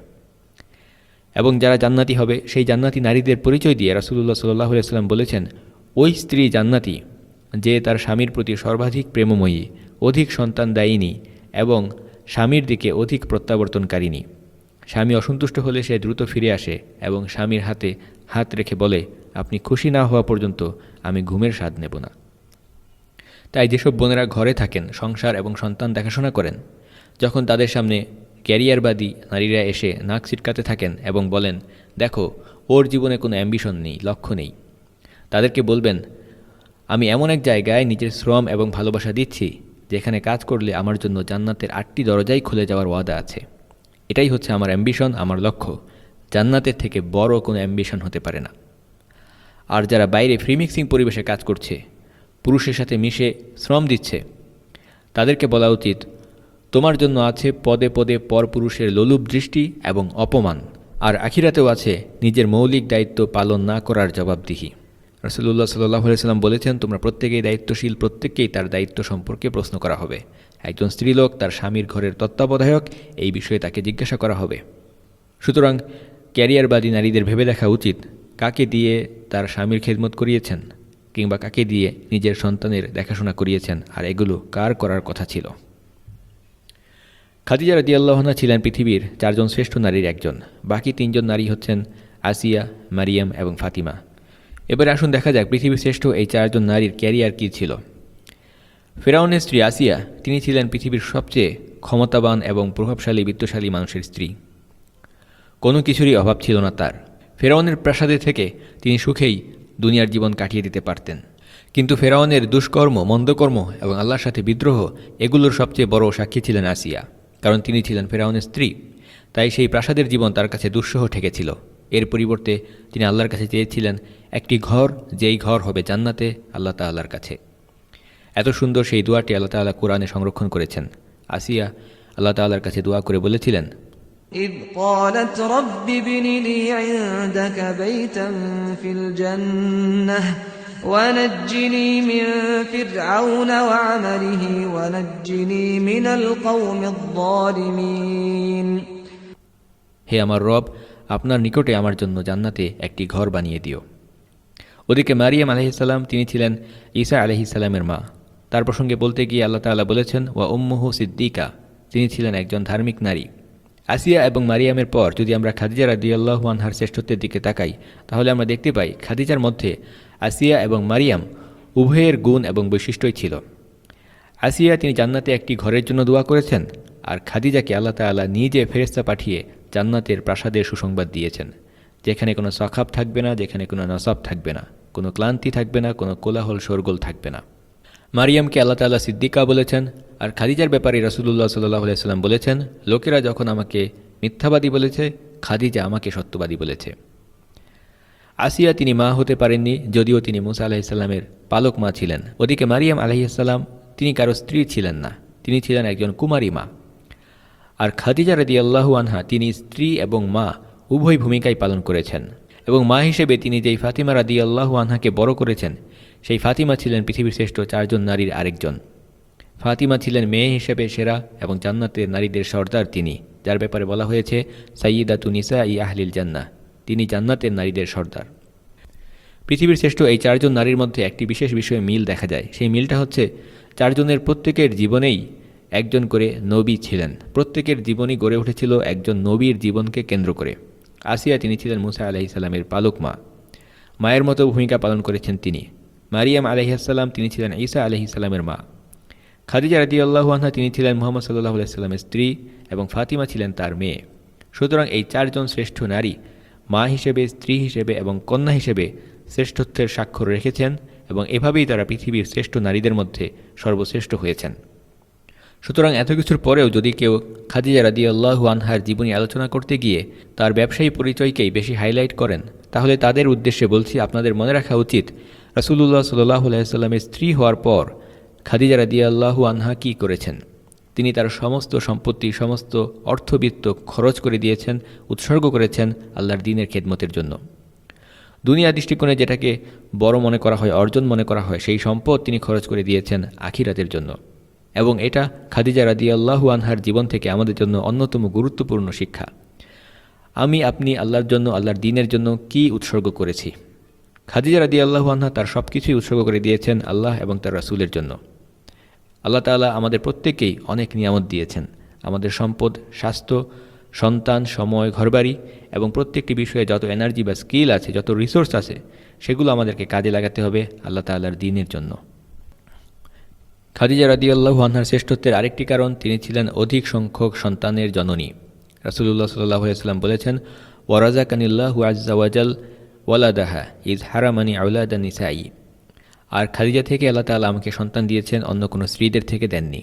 এবং যারা জান্নাতি হবে, সেই জান্নাতি নারীদের পরিচয় দিয়ে রাসূলুল্লাহ সাল্লাল্লাহু আলাইহি ওয়াসাল্লাম বলেছেন, ওই স্ত্রী জান্নাতি যে তার স্বামীর প্রতি সর্বাধিক প্রেমময়ী, অধিক সন্তান দায়িনী এবং স্বামীর দিকে অধিক প্রত্যাবর্তনকারিণী। স্বামী অসন্তুষ্ট হলে সে দ্রুত ফিরে আসে এবং স্বামীর হাতে হাত রেখে বলে, আপনি খুশি না হওয়া পর্যন্ত আমি ঘুমের স্বাদ নেব না। তাই যেসব বোনেরা ঘরে থাকেন, সংসার এবং সন্তান দেখাশোনা করেন, যখন তাদের সামনে ক্যারিয়ারবাদী নারীরা এসে নাক ছিটকাতে থাকেন এবং বলেন, দেখো ওর জীবনে কোনো অ্যাম্বিশন নেই, লক্ষ্য নেই, তাদেরকে বলবেন, আমি এমন এক জায়গায় নিজের শ্রম এবং ভালোবাসা দিচ্ছি যেখানে কাজ করলে আমার জন্য জান্নাতের আটটি দরজাই খুলে যাওয়ার ওয়াদা আছে। এটাই হচ্ছে আমার অ্যাম্বিশন, আমার লক্ষ্য। জান্নাতের থেকে বড় কোনো অ্যাম্বিশন হতে পারে না। আর যারা বাইরে ফ্রি মিক্সিং পরিবেশে কাজ করছে, পুরুষের সাথে মিশে শ্রম দিচ্ছে, তাদেরকে বলা উচিত, তোমার জন্য আছে পদে পদে পরপুরুষের লোলুপ দৃষ্টি এবং অপমান, আর আখিরাতেও আছে নিজের মৌলিক দায়িত্ব পালন না করার জবাবদিহি। রাসূলুল্লাহ সাল্লাল্লাহু আলাইহি ওয়াসাল্লাম বলেছেন, তোমরা প্রত্যেকেই দায়িত্বশীল, প্রত্যেককেই তার দায়িত্ব সম্পর্কে প্রশ্ন করা হবে। একজন স্ত্রীলোক তার স্বামীর ঘরের তত্ত্বাবধায়ক, এই বিষয়ে তাকে জিজ্ঞাসা করা হবে। সুতরাং ক্যারিয়ারবাদী নারীদের ভেবে দেখা উচিত, কাকে দিয়ে তার স্বামীর খেদমত করিয়েছেন কিংবা কাকে দিয়ে নিজের সন্তানের দেখাশোনা করিয়েছেন, আর এগুলো কার করার কথা ছিল। খাদিজা রাদিয়াল্লাহু আনহা ছিলেন পৃথিবীর চারজন শ্রেষ্ঠ নারীর একজন। বাকি তিনজন নারী হচ্ছেন আসিয়া, মারিয়াম এবং ফাতিমা। এবারে আসুন দেখা যাক পৃথিবীর শ্রেষ্ঠ এই চারজন নারীর ক্যারিয়ার কী ছিল। ফেরাউনের স্ত্রী আসিয়া, তিনি ছিলেন পৃথিবীর সবচেয়ে ক্ষমতাবান এবং প্রভাবশালী বিত্তশালী মানুষের স্ত্রী। কোনো কিছুরই অভাব ছিল না তার। ফেরাউনের প্রাসাদে থেকে তিনি সুখেই দুনিয়ার জীবন কাটিয়ে দিতে পারতেন। কিন্তু ফেরাউনের দুষ্কর্ম, মন্দকর্ম এবং আল্লাহর সাথে বিদ্রোহ, এগুলোর সবচেয়ে বড় সাক্ষী ছিলেন আসিয়া, কারণ তিনি ছিলেন ফেরাউনের স্ত্রী। তাই সেই প্রাসাদের জীবন তার কাছে দুঃসহ ঠেকেছিল। এর পরিবর্তে তিনি আল্লাহর কাছে চেয়েছিলেন একটি ঘর, যেই ঘর হবে জান্নাতে আল্লাহ তাআলার কাছে। এত সুন্দর সেই দোয়াটি আল্লাহ তাআলা কোরআনে সংরক্ষণ করেছেন। আসিয়া আল্লাহ তাআলার কাছে দোয়া করে বলেছিলেন, إذ قالت رب ابن لي عندك بيتا في الجنة ونجني من فرعون وعمله ونجني من القوم الظالمين। হে আমার রব, আপনার নিকটে আমার জন্য জান্নাতে একটি ঘর বানিয়ে দিও। ওদিকে মারিয়াম আলাইহিসসালাম তিনি ছিলেন ঈসা আলাইহিসসালামের মা। তার প্রসঙ্গে বলতে গিয়ে আল্লাহ তাআলা বলেছেন, ওয়া উম্মুহু সিদ্দিকা, তিনি ছিলেন একজন ধার্মিক নারী। আসিয়া এবং মারিয়ামের পর যদি আমরা খাদিজা রাদিয়াল্লাহু আনহার শ্রেষ্ঠত্বের দিকে তাকাই, তাহলে আমরা দেখতে পাই খাদিজার মধ্যে আসিয়া এবং মারিয়াম উভয়ের গুণ এবং বৈশিষ্ট্যই ছিল। আসিয়া তিনি জান্নাতে একটি ঘরের জন্য দোয়া করেছেন, আর খাদিজাকে আল্লাহ তাআলা নিজে ফেরেশতা পাঠিয়ে জান্নাতের প্রাসাদের সুসংবাদ দিয়েছেন, যেখানে কোনো সখাব থাকবে না, যেখানে কোনো নসাব থাকবে না, কোনো ক্লান্তি থাকবে না, কোনো কোলাহল শোরগোল থাকবে না। মারিয়ামকে আল্লাহ তাআলা সিদ্দিকা বলেছেন, আর খাদিজার ব্যাপারে রাসূলুল্লাহ সাল্লাল্লাহু আলাইহি ওয়াসাল্লাম বলেছেন, লোকেরা যখন আমাকে মিথ্যাবাদী বলেছে, খাদিজা আমাকে সত্যবাদী বলেছে। আসিয়া তিনি মা হতে পারেননি, যদিও তিনি মুসা আলাইহিস সালামের পালক মা ছিলেন। ওদিকে মারিয়াম আলাইহিস সালাম তিনি কারো স্ত্রী ছিলেন না, তিনি ছিলেন একজন কুমারী মা। আর খাদিজা রাদিয়াল্লাহু আনহা তিনি স্ত্রী এবং মা উভয় ভূমিকাই পালন করেছেন, এবং মা হিসেবে তিনি যেই ফাতিমা রাদিয়াল্লাহু আনহাকে বড় করেছেন, সেই ফাতিমা ছিলেন পৃথিবীর শ্রেষ্ঠ চারজন নারীর আরেকজন। ফাতিমা ছিলেন মেয়ে হিসেবে সেরা এবং জান্নাতের নারীদের সর্দার তিনি, যার ব্যাপারে বলা হয়েছে সাইয়্যিদাতু নিসাই আহলিল জান্নাহ, তিনি জান্নাতের নারীদের সর্দার। পৃথিবীর শ্রেষ্ঠ এই চারজন নারীর মধ্যে একটি বিশেষ বিষয়ে মিল দেখা যায়। সেই মিলটা হচ্ছে চারজনের প্রত্যেকের জীবনেই একজন করে নবী ছিলেন, প্রত্যেকের জীবনই গড়ে উঠেছিল একজন নবীর জীবনকে কেন্দ্র করে। আসিয়া তিনি ছিলেন মুসা আলাইহিস সালামের পালক মা, মায়ের মতো ভূমিকা পালন করেছেন তিনি। মারিয়াম আলাইহিস সালাম তিনি ছিলেন ঈসা আলাইহিস সালামের মা। খাদিজা রাদিয়াল্লাহু আনহা তিনি ছিলেন মুহাম্মদ সাল্লাল্লাহু আলাইহি সাল্লামের স্ত্রী এবং ফাতিমা ছিলেন তার মেয়ে। সুতরাং এই চারজন শ্রেষ্ঠ নারী মা হিসেবে, স্ত্রী হিসেবে এবং কন্যা হিসেবে শ্রেষ্ঠত্বের স্বাক্ষর রেখেছেন, এবং এভাবেই তারা পৃথিবীর শ্রেষ্ঠ নারীদের মধ্যে সর্বশ্রেষ্ঠ হয়েছেন। সুতরাং এত কিছুর পরেও যদি কেউ খাদিজা রাদিয়াল্লাহু আনহার জীবনী আলোচনা করতে গিয়ে তার ব্যবসায়ী পরিচয়কেই বেশি হাইলাইট করেন, তাহলে তাদের উদ্দেশ্যে বলছি, আপনাদের মনে রাখা উচিত রাসূলুল্লাহ সাল্লাল্লাহু আলাইহি সাল্লামের স্ত্রী হওয়ার পর খাদিজা রাদিয়াল্লাহু আনহা কী করেছেন। তিনি তার সমস্ত সম্পত্তি, সমস্ত অর্থবিত্ত খরচ করে দিয়েছেন, উৎসর্গ করেছেন আল্লাহর দ্বীনের খেদমতের জন্য। দুনিয়া দৃষ্টিকোণে যেটাকে বড় মনে করা হয়, অর্জন মনে করা হয়, সেই সম্পদ তিনি খরচ করে দিয়েছেন আখিরাতের জন্য। এবং এটা খাদিজা রাদিয়াল্লাহু আনহার জীবন থেকে আমাদের জন্য অন্যতম গুরুত্বপূর্ণ শিক্ষা। আমি আপনি আল্লাহর জন্য, আল্লাহর দ্বীনের জন্য কি উৎসর্গ করেছি? খাদিজা রাদিয়াল্লাহু আনহা তার সব কিছুই উৎসর্গ করে দিয়েছেন আল্লাহ এবং তার রাসূলের জন্য। আল্লাহ তাআলা আমাদের প্রত্যেককেই অনেক নিয়ামত দিয়েছেন, আমাদের সম্পদ, স্বাস্থ্য, সন্তান, সময়, ঘরবাড়ি এবং প্রত্যেকটি বিষয়ে যত এনার্জি বা স্কিল আছে, যত রিসোর্স আছে, সেগুলো আমাদেরকে কাজে লাগাতে হবে আল্লাহ তাআলার দ্বীনের জন্য। খাদিজা রাদিয়াল্লাহু আনহার শ্রেষ্ঠত্বের আরেকটি কারণ, তিনি ছিলেন অধিক সংখ্যক সন্তানের জননী। রাসূলুল্লাহ সাল্লাল্লাহু আলাইহি ওয়াসাল্লাম বলেছেন, ওয়ারাযাকানিল্লাহু আযজা ওয়াজাল ওয়ালাদাহা ইয হারামানি আওলাদা নিসাই। আর খাদিজা থেকে আল্লাহ তাআলা আমাকে সন্তান দিয়েছেন, অন্য কোনো স্ত্রীদের থেকে দেননি।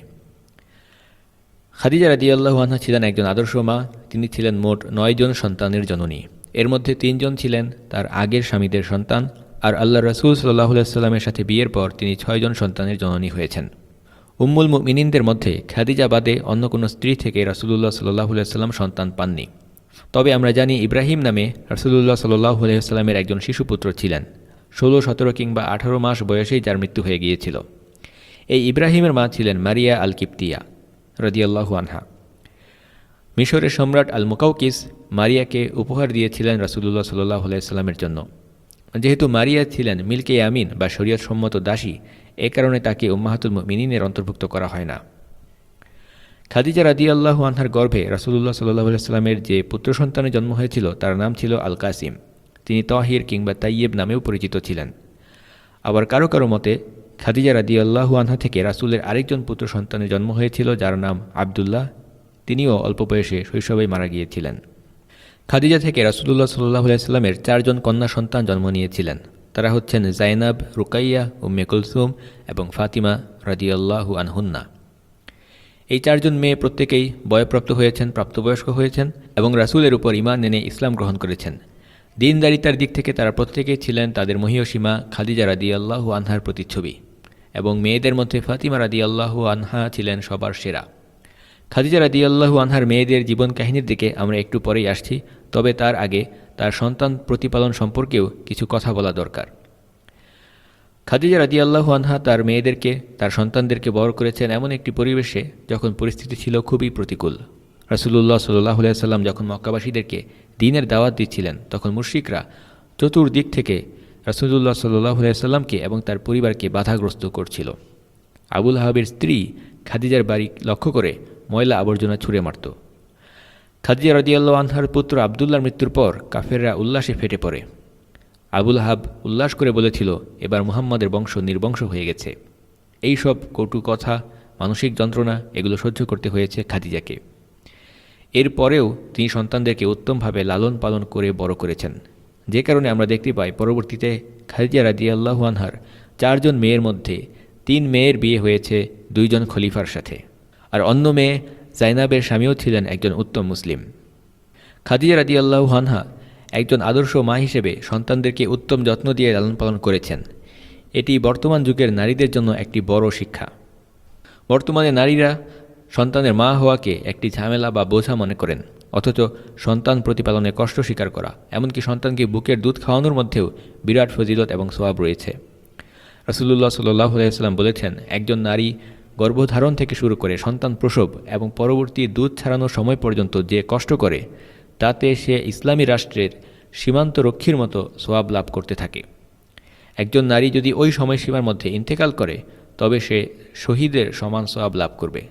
খাদিজা রাদিয়াল্লাহু আনহা ছিলেন একজন আদর্শ মা। তিনি ছিলেন মোট নয় জন সন্তানের জননী। এর মধ্যে তিনজন ছিলেন তার আগের স্বামীদের সন্তান, আর আল্লাহ রাসূল সাল্লাল্লাহু আলাইহি ওয়াসাল্লামের সাথে বিয়ের পর তিনি ছয়জন সন্তানের জননী হয়েছেন। উম্মুল মুমিনিনদের মধ্যে খাদিজা বাদে অন্য কোনো স্ত্রী থেকে রাসূলুল্লাহ সাল্লাল্লাহু আলাইহি ওয়াসাল্লাম সন্তান পাননি। তবে আমরা জানি ইব্রাহিম নামে রাসূলুল্লাহ সাল্লাল্লাহু আলাইহি ওয়াসাল্লামের একজন শিশুপুত্র ছিলেন। ষোলো, সতেরো কিংবা আঠারো মাস বয়সেই যার মৃত্যু হয়ে গিয়েছিল। এই ইব্রাহিমের মা ছিলেন মারিয়া আল কিপ্তিয়া রাদিয়াল্লাহু আনহা। মিশরের সম্রাট আল মুকাউকিস মারিয়াকে উপহার দিয়েছিলেন রাসূলুল্লাহ সাল্লাল্লাহু আলাইহি ওয়াসাল্লামের জন্য। যেহেতু মারিয়া ছিলেন মিল্কে ইয়ামিন বা শরীয়তসম্মত দাসী, এ কারণে তাকে উম্মাহাতুল মুমিনিনের অন্তর্ভুক্ত করা হয় না। খাদিজা রাদিয়াল্লাহু আনহার গর্ভে রাসূলুল্লাহ সাল্লাল্লাহু আলাইহি ওয়াসাল্লামের যে পুত্র সন্তানের জন্ম হয়েছিল তার নাম ছিল আল কাসিম। তিনি তাহির কিংবা তাইয়েব নামেও পরিচিত ছিলেন। আবার কারো কারো মতে খাদিজা রাদিয়াল্লাহু আনহা থেকে রাসূলের আরেকজন পুত্র সন্তানের জন্ম হয়েছিল, যার নাম আবদুল্লাহ। তিনিও অল্প বয়সে শৈশবেই মারা গিয়েছিলেন। খাদিজা থেকে রাসূলুল্লাহ সাল্লাল্লাহু আলাইহি ওয়াসাল্লামের চারজন কন্যা সন্তান জন্ম নিয়েছিলেন। তারা হচ্ছেন জাইনাব, রুকাইয়া, উম্মে কুলসুম এবং ফাতিমা রাদিয়াল্লাহু আনহুন্না। এই চারজন মেয়ে প্রত্যেকেই বয়প্রাপ্ত হয়েছেন, প্রাপ্তবয়স্ক হয়েছেন এবং রাসূলের উপর ঈমান এনে ইসলাম গ্রহণ করেছেন। দিনদারিতার দিক থেকে তারা প্রত্যেকেই ছিলেন তাদের মহীয়সীমা খাদিজা রাদিয়াল্লাহু আনহার প্রতিচ্ছবি। এবং মেয়েদের মধ্যে ফাতিমা রাদিয়াল্লাহু আনহা ছিলেন সবার সেরা। খাদিজা রাদিয়াল্লাহু আনহার মেয়েদের জীবন কাহিনীর দিকে আমরা একটু পরেই আসছি, তবে তার আগে তার সন্তান প্রতিপালন সম্পর্কেও কিছু কথা বলা দরকার। খাদিজা রাদিয়াল্লাহু আনহা তার মেয়েদেরকে, তার সন্তানদেরকে বড় করেছেন এমন একটি পরিবেশে যখন পরিস্থিতি ছিল খুবই প্রতিকূল। রাসূলুল্লাহ সাল্লাল্লাহু আলাইহি ওয়াসাল্লাম যখন মক্কাবাসীদেরকে দ্বীনের দাওয়াত দিচ্ছিলেন, তখন মুশরিকরা চতুর্দিক থেকে রাসূলুল্লাহ সাল্লাল্লাহু আলাইহি ওয়াসাল্লামকে এবং তার পরিবারকে বাধাগ্রস্ত করছিল। আবুল আহাবের স্ত্রী খাদিজার বাড়ি লক্ষ্য করে ময়লা আবর্জনা ছুঁড়ে মারত। খাদিজা রাদিয়াল্লাহু আনহার পুত্র আবদুল্লাহর মৃত্যুর পর কাফেররা উল্লাসে ফেটে পড়ে। আবুল আহাব উল্লাস করে বলেছিল, এবার মুহাম্মাদের বংশ নির্বংশ হয়ে গেছে। এই সব কটু কথা, মানসিক যন্ত্রণা, এগুলো সহ্য করতে হয়েছে খাদিজাকে। এর পরেও তিনি সন্তানদেরকে উত্তমভাবে লালন পালন করে বড় করেছেন, যে কারণে আমরা দেখতে পাই পরবর্তীতে খাদিজা রাদিয়াল্লাহু আনহার চারজন মেয়ের মধ্যে তিন মেয়ের বিয়ে হয়েছে দুইজন খলিফার সাথে, আর অন্য মেয়ে জাইনাবের স্বামীও ছিলেন একজন উত্তম মুসলিম। খাদিজা রাদিয়াল্লাহু আনহা একজন আদর্শ মা হিসেবে সন্তানদেরকে উত্তম যত্ন দিয়ে লালন পালন করেছেন। এটি বর্তমান যুগের নারীদের জন্য একটি বড় শিক্ষা। বর্তমানে নারীরা সন্তানের মা হওয়াকে একটি ঝামেলা বা বোঝা মনে করেন, অথচ সন্তান প্রতিপালনে কষ্ট স্বীকার করা, এমনকি সন্তানকে বুকের দুধ খাওয়ানোর মধ্যেও বিরাট ফজিলত এবং সওয়াব রয়েছে। রাসূলুল্লাহ সাল্লাল্লাহু আলাইহি ওয়াসাল্লাম বলেছেন, একজন নারী গর্ভধারণ থেকে শুরু করে সন্তান প্রসব এবং পরবর্তী দুধ ছাড়ানোর সময় পর্যন্ত যে কষ্ট করে, তাতে সে ইসলামী রাষ্ট্রের সীমান্ত রক্ষীর মতো সওয়াব লাভ করতে থাকে। একজন নারী যদি ওই সময়সীমার মধ্যে ইন্তেকাল করে, তবে সে শহীদের সমান সওয়াব লাভ করবে।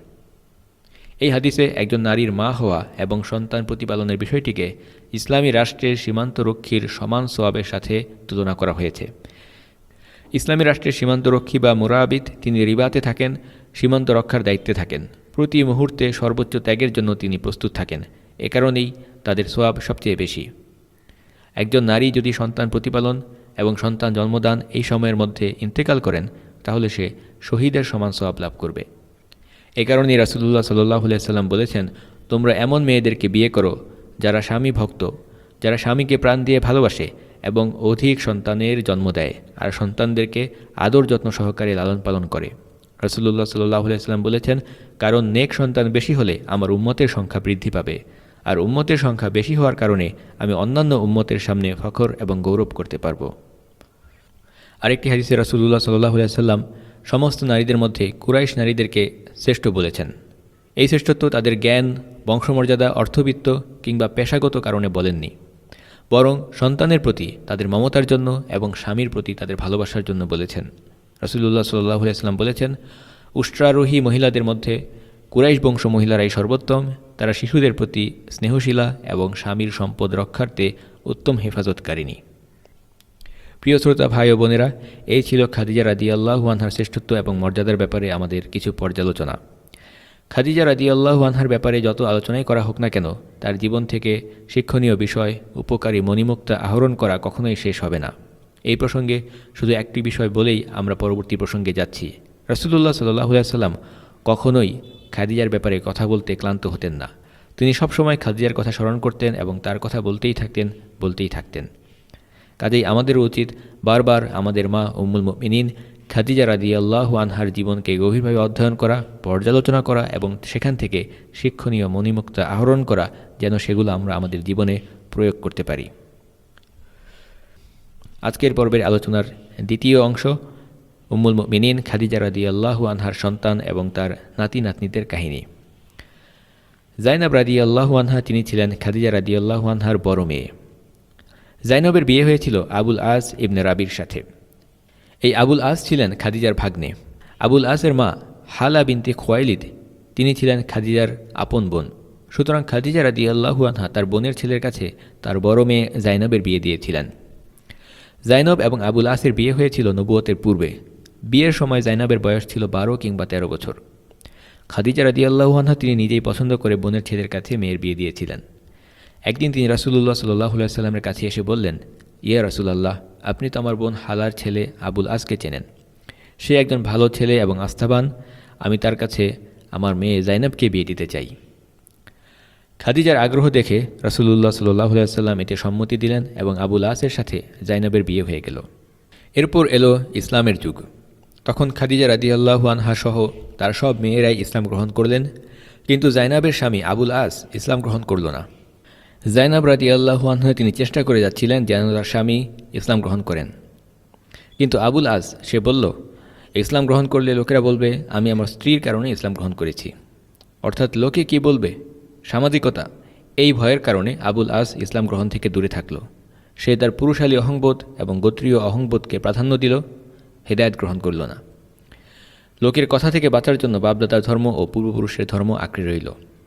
এই হাদিসে একজন নারীর মা হওয়া এবং সন্তান প্রতিপালনের বিষয়টিকে ইসলামী রাষ্ট্রের সীমান্ত রক্ষীর সমান সওয়াবের সাথে তুলনা করা হয়েছে। ইসলামী রাষ্ট্রের সীমান্তরক্ষী বা মুরাবিত, তিনি রিবাতে থাকেন, সীমান্ত রক্ষার দায়িত্বে থাকেন, প্রতি মুহূর্তে সর্বোচ্চ ত্যাগের জন্য তিনি প্রস্তুত থাকেন। এ কারণেই তাদের সওয়াব সবচেয়ে বেশি। একজন নারী যদি সন্তান প্রতিপালন এবং সন্তান জন্মদান এই সময়ের মধ্যে ইন্তেকাল করেন, তাহলে সে শহীদের সমান সওয়াব লাভ করবে। এ কারণেই রাসূলুল্লাহ সাল্লাল্লাহু আলাইহি ওয়াসাল্লাম বলেছেন, তোমরা এমন মেয়েদেরকে বিয়ে করো যারা স্বামী ভক্ত, যারা স্বামীকে প্রাণ দিয়ে ভালোবাসে এবং অধিক সন্তানের জন্ম দেয়, আর সন্তানদেরকে আদর যত্ন সহকারে লালন পালন করে। রাসূলুল্লাহ সাল্লাল্লাহু আলাইহি ওয়াসাল্লাম বলেছেন, কারণ নেক সন্তান বেশি হলে আমার উম্মতের সংখ্যা বৃদ্ধি পাবে, আর উম্মতের সংখ্যা বেশি হওয়ার কারণে আমি অন্যান্য উম্মতের সামনে ফখর এবং গৌরব করতে পারব। আরেকটি হাদিসে রাসূলুল্লাহ সাল্লাল্লাহু আলাইহি ওয়াসাল্লাম সমস্ত নারীদের মধ্যে কুরাইশ নারীদেরকে শ্রেষ্ঠ বলেছেন। এই শ্রেষ্ঠত্ব তাদের জ্ঞান, বংশমর্যাদা, অর্থবিত্ত কিংবা পেশাগত কারণে বলেননি, বরং সন্তানের প্রতি তাদের মমতার জন্য এবং স্বামীর প্রতি তাদের ভালোবাসার জন্য বলেছেন। রাসূলুল্লাহ সাল্লাল্লাহু আলাইহি ওয়াসাল্লাম বলেছেন, উষ্ট্রারোহী মহিলাদের মধ্যে কুরাইশ বংশ মহিলারাই সর্বোত্তম, তারা শিশুদের প্রতি স্নেহশীলা এবং স্বামীর সম্পদ রক্ষার্থে উত্তম হেফাজতকারিণী। প্রিয় শ্রোতা ভাই ও বোনেরা, এই ছিল খাদিজা রাদিয়াল্লাহু আনহার শ্রেষ্ঠত্ব এবং মর্যাদার ব্যাপারে আমাদের কিছু পর্যালোচনা। খাদিজা রাদিয়াল্লাহু আনহার ব্যাপারে যত আলোচনাই করা হোক না কেন, তার জীবন থেকে শিক্ষণীয় বিষয়, উপকারী মণিমুক্তা আহরণ করা কখনোই শেষ হবে না। এই প্রসঙ্গে শুধু একটি বিষয় বলেই আমরা পরবর্তী প্রসঙ্গে যাচ্ছি। রাসূলুল্লাহ সাল্লাল্লাহু আলাইহি ওয়াসাল্লাম কখনোই খাদিজার ব্যাপারে কথা বলতে ক্লান্ত হতেন না। তিনি সবসময় খাদিজার কথা স্মরণ করতেন এবং তার কথা বলতেই থাকতেন, বলতেই থাকতেন। কাজেই আমাদেরও উচিত বারবার আমাদের মা উম্মুল মুমিনিন খাদিজা রাদিয়াল্লাহু আনহার জীবনকে গভীরভাবে অধ্যয়ন করা, পর্যালোচনা করা এবং সেখান থেকে শিক্ষণীয় মণিমুক্তা আহরণ করা, যেন সেগুলো আমরা আমাদের জীবনে প্রয়োগ করতে পারি। আজকের পর্বের আলোচনার দ্বিতীয় অংশ, উম্মুল মুমিনিন খাদিজা রাদিয়াল্লাহু আনহার সন্তান এবং তার নাতি নাতনিদের কাহিনী। জাইনাব রাদিয়াল্লাহু আনহা, তিনি ছিলেন খাদিজা রাদিয়াল্লাহু আনহার বড় মেয়ে। জাইনবের বিয়ে হয়েছিল আবুল আস ইবনে রাবির সাথে। এই আবুল আস ছিলেন খাদিজার ভাগ্নে। আবুল আসের মা হালা বিনতে খুয়াইলিদ, তিনি ছিলেন খাদিজার আপন বোন। সুতরাং খাদিজা রাদিয়াল্লাহু আনহা তার বোনের ছেলের কাছে তার বড় মেয়ে জাইনবের বিয়ে দিয়েছিলেন। জাইনব এবং আবুল আসের বিয়ে হয়েছিল নবুয়তের পূর্বে। বিয়ের সময় জাইনবের বয়স ছিল বারো কিংবা তেরো বছর। খাদিজা রাদিয়াল্লাহু আনহা তিনি নিজেই পছন্দ করে বোনের ছেলের কাছে মেয়ের বিয়ে দিয়েছিলেন। একদিন তিনি রাসূলুল্লাহ সাল্লাল্লাহু আলাইহি ওয়াসাল্লামের কাছে এসে বললেন, ইয়া রাসূলুল্লাহ, আপনি তো আমার বোন হালার ছেলে আবুল আসকে চেনেন। সে একজন ভালো ছেলে এবং আস্থাবান। আমি তার কাছে আমার মেয়ে জাইনবকে বিয়ে দিতে চাই। খাদিজার আগ্রহ দেখে রাসূলুল্লাহ সাল্লাল্লাহু আলাইহি ওয়াসাল্লাম এতে সম্মতি দিলেন এবং আবুল আসের সাথে জাইনবের বিয়ে হয়ে গেল। এরপর এলো ইসলামের যুগ। তখন খাদিজা রাদিয়াল্লাহু আনহা সহ তার সব মেয়েরাই ইসলাম গ্রহণ করলেন, কিন্তু জাইনাবের স্বামী আবুল আস ইসলাম গ্রহণ করল না। জাইনাব রাদিয়াল্লাহু আনহা তিনি চেষ্টা করে যাচ্ছিলেন যেন তার স্বামী ইসলাম গ্রহণ করেন, কিন্তু আবুল আস সে বলল, ইসলাম গ্রহণ করলে লোকেরা বলবে আমি আমার স্ত্রীর কারণে ইসলাম গ্রহণ করেছি, অর্থাৎ লোকে কি বলবে, সামাজিকতা, এই ভয়ের কারণে আবুল আস ইসলাম গ্রহণ থেকে দূরে থাকল। সে তার পুরুষালী অহংবোধ এবং গোত্রীয় অহংবোধকে প্রাধান্য দিল, হেদায়েত গ্রহণ করল না। লোকের কথা থেকে বাঁচার জন্য বাপদাদার ধর্ম ও পূর্বপুরুষের ধর্ম আঁকড়ে রইল।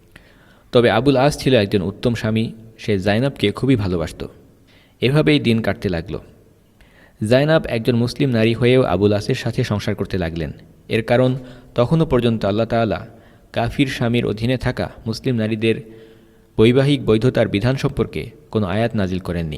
তবে আবুল আস ছিল একজন উত্তম স্বামী, সে জাইনাবকে খুবই ভালোবাসত। এভাবেই দিন কাটতে লাগল। জাইনাব একজন মুসলিম নারী হয়েও আবুল আসের সাথে সংসার করতে লাগলেন। এর কারণ তখনও পর্যন্ত আল্লাহ তাআলা কাফির স্বামীর অধীনে থাকা মুসলিম নারীদের বৈবাহিক বৈধতার বিধান সম্পর্কে কোনো আয়াত নাজিল করেননি।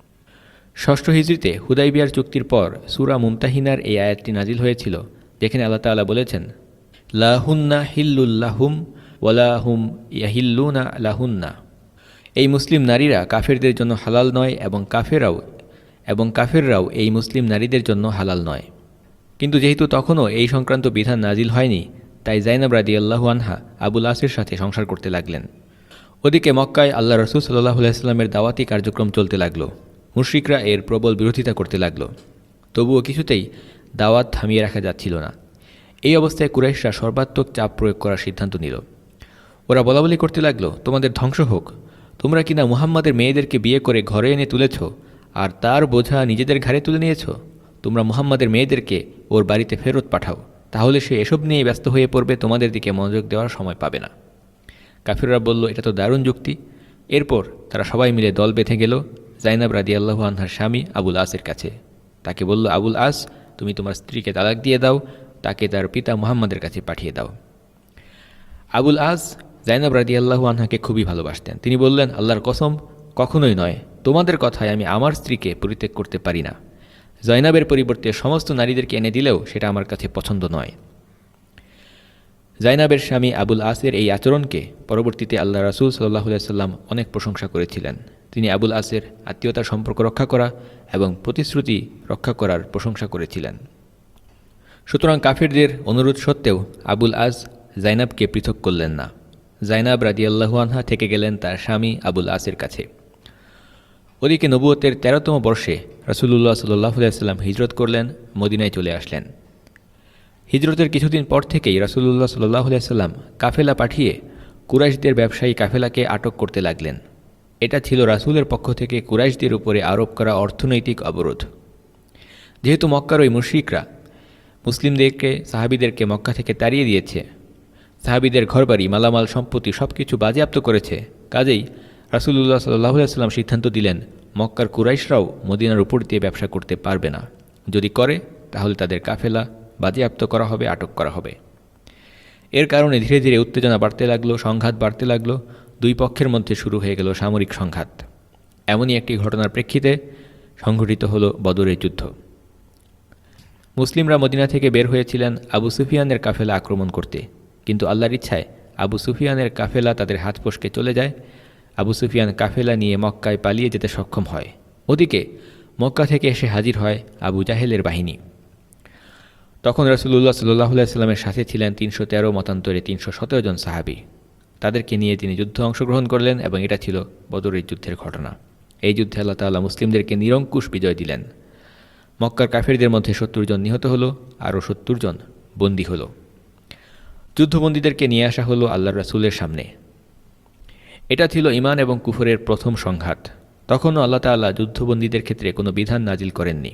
ষষ্ঠ হিজরিতে হুদাইবিয়ার চুক্তির পর সূরা মুমতাহিনার এই আয়াতটি নাজিল হয়েছিল, যেখানে আল্লাহ তাআলা বলেছেন, লাহুন্না হিল্লুল্লাহুম ওয়ালাহুম ইয়াহিল্লুনা লাহুন্না। এই মুসলিম নারীরা কাফেরদের জন্য হালাল নয় এবং কাফেরাও এবং কাফেররাও এই মুসলিম নারীদের জন্য হালাল নয়। কিন্তু যেহেতু তখনও এই সংক্রান্ত বিধান নাজিল হয়নি, তাই জাইনাব রাদিয়াল্লাহু আনহা আবুল আসের সাথে সংসার করতে লাগলেন। ওদিকে মক্কায় আল্লাহ রাসূল সাল্লাল্লাহু আলাইহি ওয়াসাল্লামের দাওয়াতি কার্যক্রম চলতে লাগল। মুশরিকরা এর প্রবল বিরোধিতা করতে লাগল, তবুও কিছুতেই দাওয়াত থামিয়ে রাখা যাচ্ছিল না। এই অবস্থায় কুরাইশরা সর্বাত্মক চাপ প্রয়োগ করার সিদ্ধান্ত নিল। ওরা বলাবলি করতে লাগল, তোমাদের ধ্বংস হোক, তোমরা কিনা মুহাম্মাদের মেয়েদেরকে বিয়ে করে ঘরে এনে তুলেছ আর তার বোঝা নিজেদের ঘাড়ে তুলে নিয়েছ। তোমরা মুহাম্মাদের মেয়েদেরকে ওর বাড়িতে ফেরত পাঠাও, তাহলে সে এসব নিয়ে ব্যস্ত হয়ে পড়বে, তোমাদের দিকে মনোযোগ দেওয়ার সময় পাবে না। কাফিররা বলল, এটা তো দারুণ যুক্তি। এরপর তারা সবাই মিলে দল বেঁধে গেল জাইনাব রাদিয়াল্লাহু আনহার স্বামী আবুল আসের কাছে। তাকে বলল, আবুল আস, তুমি তোমার স্ত্রীকে তালাক দিয়ে দাও, তাকে তার পিতা মুহাম্মাদের কাছে পাঠিয়ে দাও। আবুল আস জাইনাব রাদিয়াল্লাহু আনহাকে খুবই ভালোবাসতেন। তিনি বললেন, আল্লাহর কসম, কখনোই নয়, তোমাদের কথায় আমি আমার স্ত্রীকে পরিত্যাগ করতে পারি না। জয়নাবের পরিবর্তে সমস্ত নারীদেরকে এনে দিলেও সেটা আমার কাছে পছন্দ নয়। জাইনাবের স্বামী আবুল আসের এই আচরণকে পরবর্তীতে আল্লাহ রাসূল সাল্লাল্লাহু আলাইহি ওয়াসাল্লাম অনেক প্রশংসা করেছিলেন। তিনি আবুল আসের আত্মীয়তার সম্পর্ক রক্ষা করা এবং প্রতিশ্রুতি রক্ষা করার প্রশংসা করেছিলেন। সুতরাং কাফিরদের অনুরোধ সত্ত্বেও আবুল আস জাইনাবকে পৃথক করলেন না। জাইনাব রাদিয়াল্লাহু আনহা থেকে গেলেন তার স্বামী আবুল আসের কাছে। ওদিকে নবুয়তের তেরোতম বর্ষে রাসূলুল্লাহ সাল্লাল্লাহু আলাইহি ওয়াসাল্লাম হিজরত করলেন, মদিনায় চলে আসলেন। হিজরতের কিছুদিন পর থেকেই রাসূলুল্লাহ সাল্লাল্লাহু আলাইহি ওয়াসাল্লাম কাফেলা পাঠিয়ে কুরাইশদের ব্যবসায়ী কাফেলাকে আটক করতে লাগলেন। এটা ছিল রাসূলের পক্ষ থেকে কুরাইশদের উপরে আরোপ করা অর্থনৈতিক অবরোধ। যেহেতু মক্কার ওই মুশরিকরা মুসলিমদেরকে সাহাবীদেরকে মক্কা থেকে তাড়িয়ে দিয়েছে, সাহাবীদের ঘরবাড়ি, মালামাল, সম্পত্তি সব কিছু বাজেয়াপ্ত করেছে, কাজেই রাসূলুল্লাহ সাল্লাল্লাহু আলাইহি ওয়াসাল্লাম সিদ্ধান্ত দিলেন মক্কার কুরাইশরাও মদিনার উপর দিয়ে ব্যবসা করতে পারবে না। যদি করে তাহলে তাদের কাফেলা বাজেয়াপ্ত করা হবে, আটক করা হবে। এর কারণে ধীরে ধীরে উত্তেজনা বাড়তে লাগলো, সংঘাত বাড়তে লাগলো। দুই পক্ষের মধ্যে শুরু হয়ে গেল সামরিক সংঘাত। এমনই একটি ঘটনার প্রেক্ষিতে সংঘটিত হলো বদরের যুদ্ধ। মুসলিমরা মদিনা থেকে বের হয়েছিলেন আবু সুফিয়ানের কাফেলা আক্রমণ করতে, কিন্তু আল্লাহর ইচ্ছায় আবু সুফিয়ানের কাফেলা তাদের হাত ফসকে চলে যায়। আবু সুফিয়ান কাফেলা নিয়ে মক্কায় পালিয়ে যেতে সক্ষম হয়। ওদিকে মক্কা থেকে এসে হাজির হয় আবু জাহেলের বাহিনী। তখন রাসূলুল্লাহ সাল্লাল্লাহু আলাইহি ওয়াসাল্লামের সাথে ছিলেন তিনশো তেরো মতান্তরে তিনশো সতেরো জন সাহাবী। তাদেরকে নিয়ে তিনি যুদ্ধে অংশগ্রহণ করলেন এবং এটা ছিল বদরের যুদ্ধের ঘটনা। এই যুদ্ধে আল্লাহ তাআলা মুসলিমদেরকে নিরঙ্কুশ বিজয় দিলেন। মক্কার কাফেরদের মধ্যে সত্তর জন নিহত হলো, আরও সত্তর জন বন্দী হলো। যুদ্ধবন্দীদেরকে নিয়ে আসা হলো আল্লাহর রাসূলের সামনে। এটা ছিল ঈমান এবং কুফরের প্রথম সংঘাত। তখনও আল্লাহ তাআলা যুদ্ধবন্দীদের ক্ষেত্রে কোনো বিধান নাজিল করেননি।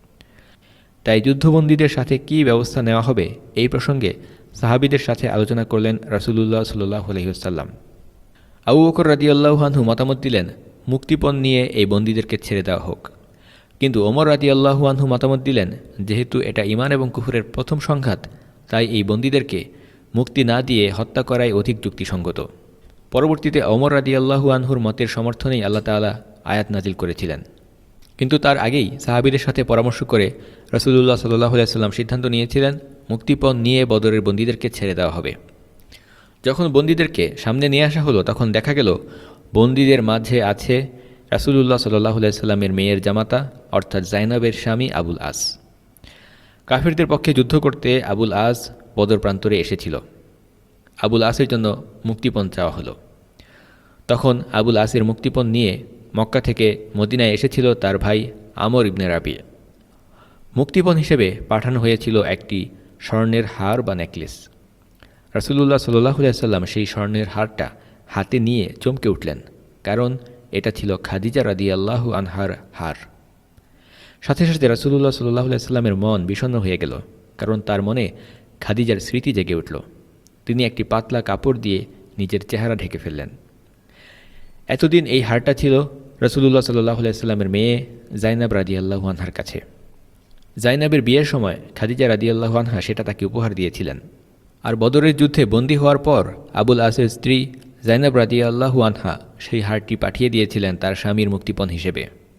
তাই যুদ্ধবন্দীদের সাথে কী ব্যবস্থা নেওয়া হবে এই প্রসঙ্গে সাহাবীদের সাথে আলোচনা করলেন রাসূলুল্লাহ সাল্লাল্লাহু আলাইহি ওয়াসাল্লাম। আবু বকর রাদিয়াল্লাহু আনহু মতামত দিলেন মুক্তিপণ নিয়ে এই বন্দীদেরকে ছেড়ে দেওয়া হোক। কিন্তু ওমর রাদিয়াল্লাহু আনহু মতামত দিলেন যেহেতু এটা ঈমান এবং কুফরের প্রথম সংঘাত, তাই এই বন্দীদেরকে মুক্তি না দিয়ে হত্যা করাই অধিক যুক্তিসঙ্গত। পরবর্তীতে ওমর রাদিয়াল্লাহু আনহুর মতের সমর্থনেই আল্লাহ তাআলা আয়াত নাজিল করেছিলেন। কিন্তু তার আগেই সাহাবীদের সাথে পরামর্শ করে রাসূলুল্লাহ সাল্লাল্লাহু আলাইহি ওয়াসাল্লাম সিদ্ধান্ত নিয়েছিলেন মুক্তিপণ নিয়ে বদরের বন্দীদেরকে ছেড়ে দেওয়া হবে। যখন বন্দীদেরকে সামনে নিয়ে আসা হলো তখন দেখা গেল বন্দীদের মাঝে আছে রাসূলুল্লাহ সাল্লাল্লাহু আলাইহি ওয়াসাল্লামের মেয়ের জামাতা অর্থাৎ জাইনাবের স্বামী আবুল আস। কাফিরদের পক্ষে যুদ্ধ করতে আবুল আস বদর প্রান্তরে এসেছিল। আবুল আসের জন্য মুক্তিপণ চাওয়া হলো। তখন আবুল আসের মুক্তিপণ নিয়ে মক্কা থেকে মদিনায় এসেছিল তার ভাই আমর ইবনে রাবি। মুক্তিপণ হিসেবে পাঠানো হয়েছিল একটি স্বর্ণের হার বা নেকলেস। রাসূলুল্লাহ সাল্লাল্লাহু আলাইহি সাল্লাম সেই স্বর্ণের হারটা হাতে নিয়ে চমকে উঠলেন, কারণ এটা ছিল খাদিজা রাদিয়াল্লাহু আনহার হার। সাথে সাথে রাসূলুল্লাহ সাল্লাল্লাহু আলাইহি সাল্লামের মন বিষণ্ণ হয়ে গেল, কারণ তার মনে খাদিজার স্মৃতি জেগে উঠল। তিনি একটি পাতলা কাপড় দিয়ে নিজের চেহারা ঢেকে ফেললেন। এতদিন এই হারটা ছিল রাসূলুল্লাহ সাল্লাল্লাহু আলাইহি সাল্লামের মেয়ে জাইনাব রাদিয়াল্লাহু আনহার কাছে। জাইনাবের বিয়ের সময় খাদিজা রাদিয়াল্লাহু আনহা সেটা তাকে উপহার দিয়েছিলেন। আর বদরের যুদ্ধে বন্দী হওয়ার পর আবুল আসের স্ত্রী জাইনাব রাদিয়াল্লাহু আনহা সেই হারটি পাঠিয়ে দিয়েছিলেন তার স্বামীর মুক্তিপণ হিসেবে।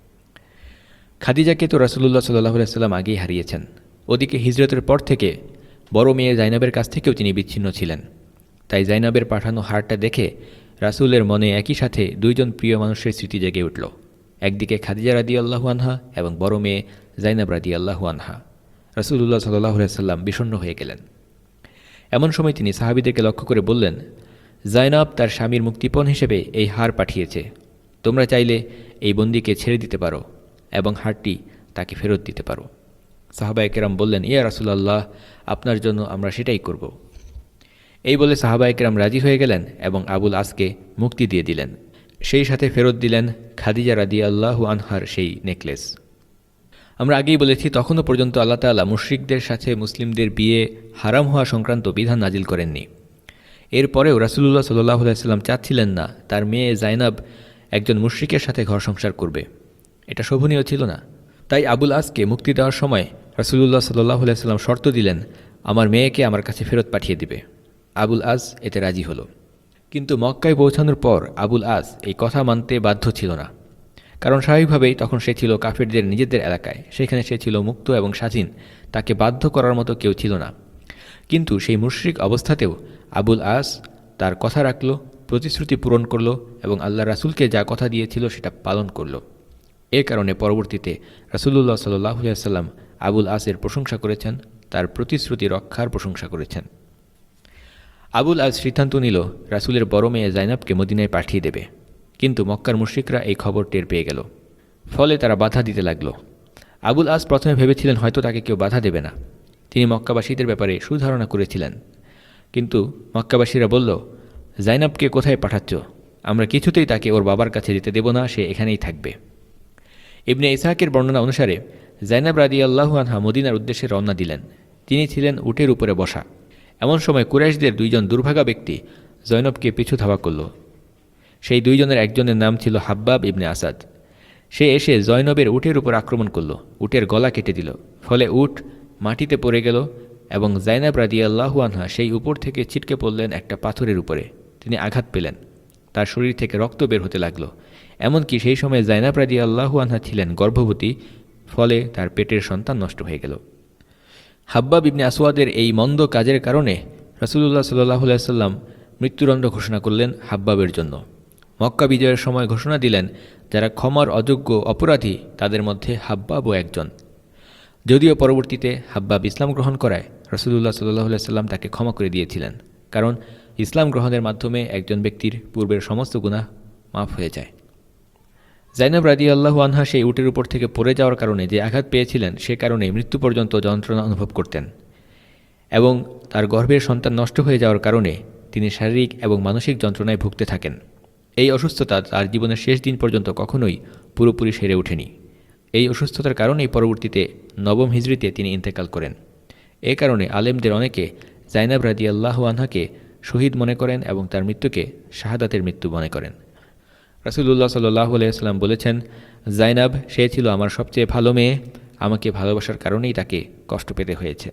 খাদিজাকে তো রাসূলুল্লাহ সাল্লাল্লাহু আলাইহি সাল্লাম আগেই হারিয়েছেন। ওদিকে হিজরতের পর থেকে বড় মেয়ে জাইনাবের কাছ থেকেও তিনি বিচ্ছিন্ন ছিলেন। তাই জাইনাবের পাঠানো হারটা দেখে রাসূলের মনে একই সাথে দুইজন প্রিয় মানুষের স্মৃতি জেগে উঠল। একদিকে খাদিজা রাদিয়াল্লাহু আনহা এবং বড় মেয়ে জাইনাব রাদিয়াল্লাহু আনহা। রাসূলুল্লাহ সাল্লাল্লাহু আলাইহি সাল্লাম বিষণ্ণ হয়ে গেলেন। এমন সময় তিনি সাহাবীদেরকে লক্ষ্য করে বললেন, জাইনাব তার স্বামীর মুক্তিপণ হিসেবে এই হার পাঠিয়েছে। তোমরা চাইলে এই বন্দীকে ছেড়ে দিতে পারো এবং হারটি তাকে ফেরত দিতে পারো। সাহাবায়ে কেরাম বললেন, ইয়া রাসূলুল্লাহ, আপনার জন্য আমরা সেটাই করব। এই বলে সাহাবায়ে কেরাম রাজি হয়ে গেলেন এবং আবুল আসকে মুক্তি দিয়ে দিলেন। সেই সাথে ফেরত দিলেন খাদিজা রাদিয়াল্লাহু আনহার সেই নেকলেস। আমরা আগেই বলেছি, তখনও পর্যন্ত আল্লাহ তাআলা মুশরিকদের সাথে মুসলিমদের বিয়ে হারাম হওয়া সংক্রান্ত বিধান নাজিল করেননি। এরপরেও রাসূলুল্লাহ সাল্লাল্লাহু আলাইহি সাল্লাম চাচ্ছিলেন না তার মেয়ে জাইনাব একজন মুশরিকের সাথে ঘর সংসার করবে। এটা শোভনীয় ছিল না। তাই আবুল আসকে মুক্তি দেওয়ার সময় রাসূলুল্লাহ সাল্লাল্লাহু আলাইহি সাল্লাম শর্ত দিলেন, আমার মেয়েকে আমার কাছে ফেরত পাঠিয়ে দিবে। আবুল আস এতে রাজি হলো। কিন্তু মক্কায় পৌঁছানোর পর আবুল আস এই কথা মানতে বাধ্য ছিল না, কারণ স্বাভাবিকভাবেই তখন সে ছিল কাফিরদের নিজেদের এলাকায়। সেখানে সে ছিল মুক্ত এবং স্বাধীন, তাকে বাধ্য করার মতো কেউ ছিল না। কিন্তু সেই মুশরিক অবস্থাতেও আবুল আস তার কথা রাখল, প্রতিশ্রুতি পূরণ করল এবং আল্লাহ রাসূলকে যা কথা দিয়েছিল সেটা পালন করল। এ কারণে পরবর্তীতে রাসূলুল্লাহ সাল্লাল্লাহু আলাইহি সাল্লাম আবুল আসের প্রশংসা করেছেন, তার প্রতিশ্রুতি রক্ষার প্রশংসা করেছেন। আবুল আস সিদ্ধান্ত নিল রাসূলের বড় মেয়ে জাইনাবকে মদিনায় পাঠিয়ে দেবে। কিন্তু মক্কার মুশরিকরা এই খবর টের পেয়ে গেল। ফলে তারা বাধা দিতে লাগল। আবুল আস প্রথমে ভেবেছিলেন হয়তো তাকে কেউ বাধা দেবে না। তিনি মক্কাবাসীদের ব্যাপারে সুধারণা করেছিলেন। কিন্তু মক্কাবাসীরা বলল, জাইনাবকে কোথায় পাঠাচ্ছ? আমরা কিছুতেই তাকে ওর বাবার কাছে যেতে দেব না, সে এখানেই থাকবে। ইবনে ইসহাকের বর্ণনা অনুসারে জাইনাব রাদিয়াল্লাহু আনহা মদিনার উদ্দেশ্যে রওনা দিলেন। তিনি ছিলেন উটের উপরে বসা। এমন সময় কুরাইশদের দুইজন দুর্ভাগা ব্যক্তি জয়নবকে পিছু ধাওয়া করল। সেই দুইজনের একজনের নাম ছিল হাব্বাব ইবনে আসাদ। সে এসে জয়নবের উটের উপর আক্রমণ করল, উটের গলা কেটে দিল। ফলে উট মাটিতে পড়ে গেল এবং জাইনাব রাদিয়াল্লাহু আনহা সেই উপর থেকে ছিটকে পড়লেন একটা পাথরের উপরে। তিনি আঘাত পেলেন, তার শরীর থেকে রক্ত বের হতে লাগল। এমনকি সেই সময় জাইনাব রাদিয়াল্লাহু আনহা ছিলেন গর্ভবতী, ফলে তার পেটের সন্তান নষ্ট হয়ে গেল। হাব্বাব ইবনে আসওয়াদের এই মন্দ কাজের কারণে রাসূলুল্লাহ সাল্লাল্লাহু আলাইহি সাল্লাম মৃত্যুদণ্ড ঘোষণা করলেন হাব্বাবের জন্য। মক্কা বিজয়ের সময় ঘোষণা দিলেন, যারা ক্ষমার অযোগ্য অপরাধী তাদের মধ্যে হাব্বাবও একজন। যদিও পরবর্তীতে হাব্বাব ইসলাম গ্রহণ করায় রাসূলুল্লাহ সাল্লাল্লাহু আলাইহি সাল্লাম তাকে ক্ষমা করে দিয়েছিলেন, কারণ ইসলাম গ্রহণের মাধ্যমে একজন ব্যক্তির পূর্বের সমস্ত গুনাহ মাফ হয়ে যায়। জাইনাব রাদিয়াল্লাহু আনহা সেই উটের উপর থেকে পড়ে যাওয়ার কারণে যে আঘাত পেয়েছিলেন, সে কারণে মৃত্যু পর্যন্ত যন্ত্রণা অনুভব করতেন এবং তার গর্ভের সন্তান নষ্ট হয়ে যাওয়ার কারণে তিনি শারীরিক এবং মানসিক যন্ত্রণায় ভুগতে থাকেন। এই অসুস্থতা তার জীবনের শেষ দিন পর্যন্ত কখনোই পুরোপুরি সেরে ওঠেনি। এই অসুস্থতার কারণেই পরবর্তীতে নবম হিজরিতে তিনি ইন্তেকাল করেন। এ কারণে আলেমদের অনেকে জাইনাব রাদিয়াল্লাহু আনহাকে শহীদ মনে করেন এবং তার মৃত্যুকে শাহাদাতের মৃত্যু মনে করেন। রাসূলুল্লাহ সাল্লাল্লাহু আলাইহি ওয়াসাল্লাম বলেছেন, জাইনাব সে ছিল আমার সবচেয়ে ভালো মেয়ে, আমাকে ভালোবাসার কারণেই তাকে কষ্ট পেতে হয়েছে।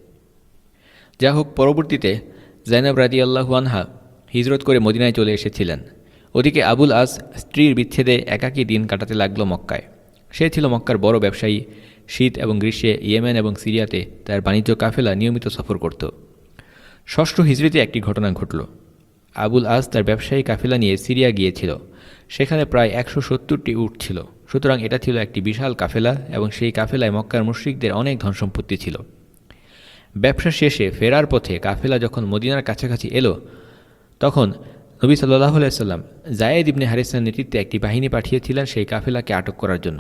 যা হোক, পরবর্তীতে জাইনাব রাদিয়াল্লাহু আনহা হিজরত করে মদিনায় চলে এসেছিলেন। ওদিকে আবুল আস স্ত্রীর বিচ্ছেদে একাকী দিন কাটাতে লাগল মক্কায়। সে ছিল মক্কার বড় ব্যবসায়ী। শীত এবং গ্রীষ্মে ইয়েমেন এবং সিরিয়াতে তার বাণিজ্য কাফেলা নিয়মিত সফর করত। ষষ্ঠ হিজরিতে একটি ঘটনা ঘটল। আবুল আস তার ব্যবসায়ী কাফেলা নিয়ে সিরিয়া গিয়েছিল। সেখানে প্রায় একশো সত্তরটি উট ছিল। সুতরাং এটা ছিল একটি বিশাল কাফেলা এবং সেই কাফেলায় মক্কার মুশরিকদের অনেক ধনসম্পত্তি ছিল। ব্যবসা শেষে ফেরার পথে কাফেলা যখন মদিনার কাছাকাছি এলো তখন নবী সাল্লাল্লাহু আলাইহি ওয়াসাল্লাম যায়েদ ইবনে হারিসার নেতৃত্বে একটি বাহিনী পাঠিয়েছিলেন সেই কাফেলাকে আটক করার জন্য।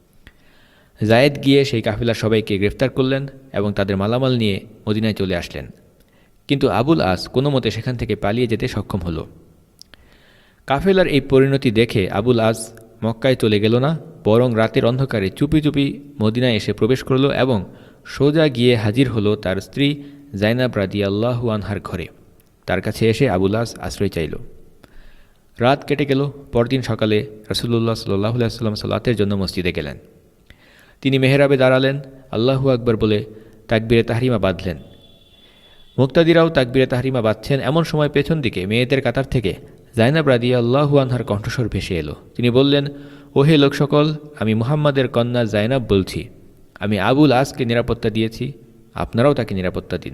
যায়েদ গিয়ে সেই কাফেলার সবাইকে গ্রেফতার করলেন এবং তাদের মালামাল নিয়ে মদিনায় চলে আসলেন, কিন্তু আবুল আস কোনো মতে সেখান থেকে পালিয়ে যেতে সক্ষম হলো। কাফেলার এই পরিণতি দেখে আবুল আস মক্কায় চলে গেল না, বরং রাতের অন্ধকারে চুপি চুপি মদিনায় এসে প্রবেশ করল এবং সোজা গিয়ে হাজির হলো তার স্ত্রী জাইনাব রাদিয়াল্লাহু আনহার ঘরে। তার কাছে এসে আবুল আস আশ্রয় চাইল। রাত কেটে গেল। পরদিন সকালে রাসূলুল্লাহ সাল্লাল্লাহু আলাইহি ওয়াসাল্লাম সালাতের জন্য মসজিদে গেলেন। তিনি মেহরাবে দাঁড়ালেন, আল্লাহু আকবার বলে তাকবীরে তাহরিমা বাঁধলেন। মুক্তাদিরাও তাকবীরে তাহরিমা বাঁধছেন। এমন সময় পেছন দিকে মেয়েদের কাতার থেকে জাইনাব রাদিয়াল্লাহু আনহার কণ্ঠস্বর ভেসে এলো। তিনি বললেন, ওহে লোক সকল, আমি মুহাম্মাদের কন্যা জাইনাব বলছি। আমি আবুল আসকে নিরাপত্তা দিয়েছি, আপনারাও তাকে নিরাপত্তা দিন।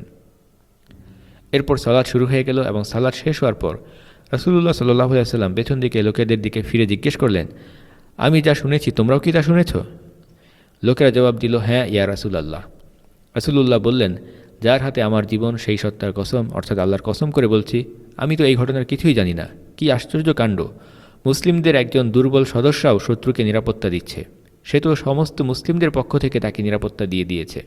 এরপর সালাত শুরু হয়ে গেল এবং সালাত শেষ হওয়ার পর রাসূলুল্লাহ সাল্লাল্লাহু আলাইহি ওয়াসাল্লাম পেছন দিকে লোকেদের দিকে ফিরে জিজ্ঞেস করলেন, আমি যা শুনেছি তোমরাও কি তা শুনেছ? লোকেরা জবাব দিল, হ্যাঁ ইয়া রাসূলুল্লাহ। রাসূলুল্লাহ বললেন, যার হাতে আমার জীবন সেই সত্তার কসম, অর্থাৎ আল্লাহর কসম করে বলছি, আমি তো এই ঘটনার কিছুই জানি না। কি আশ্চর্য কাণ্ড! মুসলিমদের একজন দুর্বল সদস্যও শত্রুকে নিরাপত্তা দিচ্ছে। সে তো সমস্ত মুসলিমদের পক্ষ থেকে তাকে নিরাপত্তা দিয়ে দিয়েছে।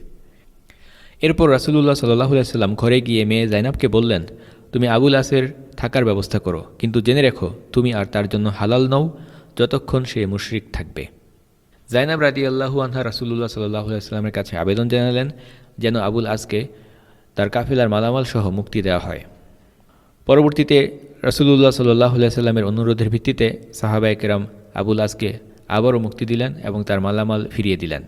এরপর রাসূলুল্লাহ সাল্লাল্লাহু আলাইহি ওয়াসাল্লাম ঘরে গিয়ে মেয়ে জাইনাবকে বললেন, তুমি আবুল আসের থাকার ব্যবস্থা করো, কিন্তু জেনে রেখো তুমি আর তার জন্য হালাল নও যতক্ষণ সে মুশরিক থাকবে। জাইনাব রাদিয়াল্লাহু আনহা রাসূলুল্লাহ সাল্লাল্লাহু আলাইহি ওয়াসাল্লামের কাছে আবেদন জানালেন যেন আবুল আসকে তার কাফেলার মালামাল সহ মুক্তি দেওয়া হয়। পরবর্তীতে রাসূলুল্লাহ সাল্লাল্লাহু আলাইহি ওয়াসাল্লামের অনুরোধের ভিত্তিতে সাহাবায়ে কেরাম আবুল আসকে আবারও মুক্তি দিলেন এবং তার মালামাল ফিরিয়ে দিলেন।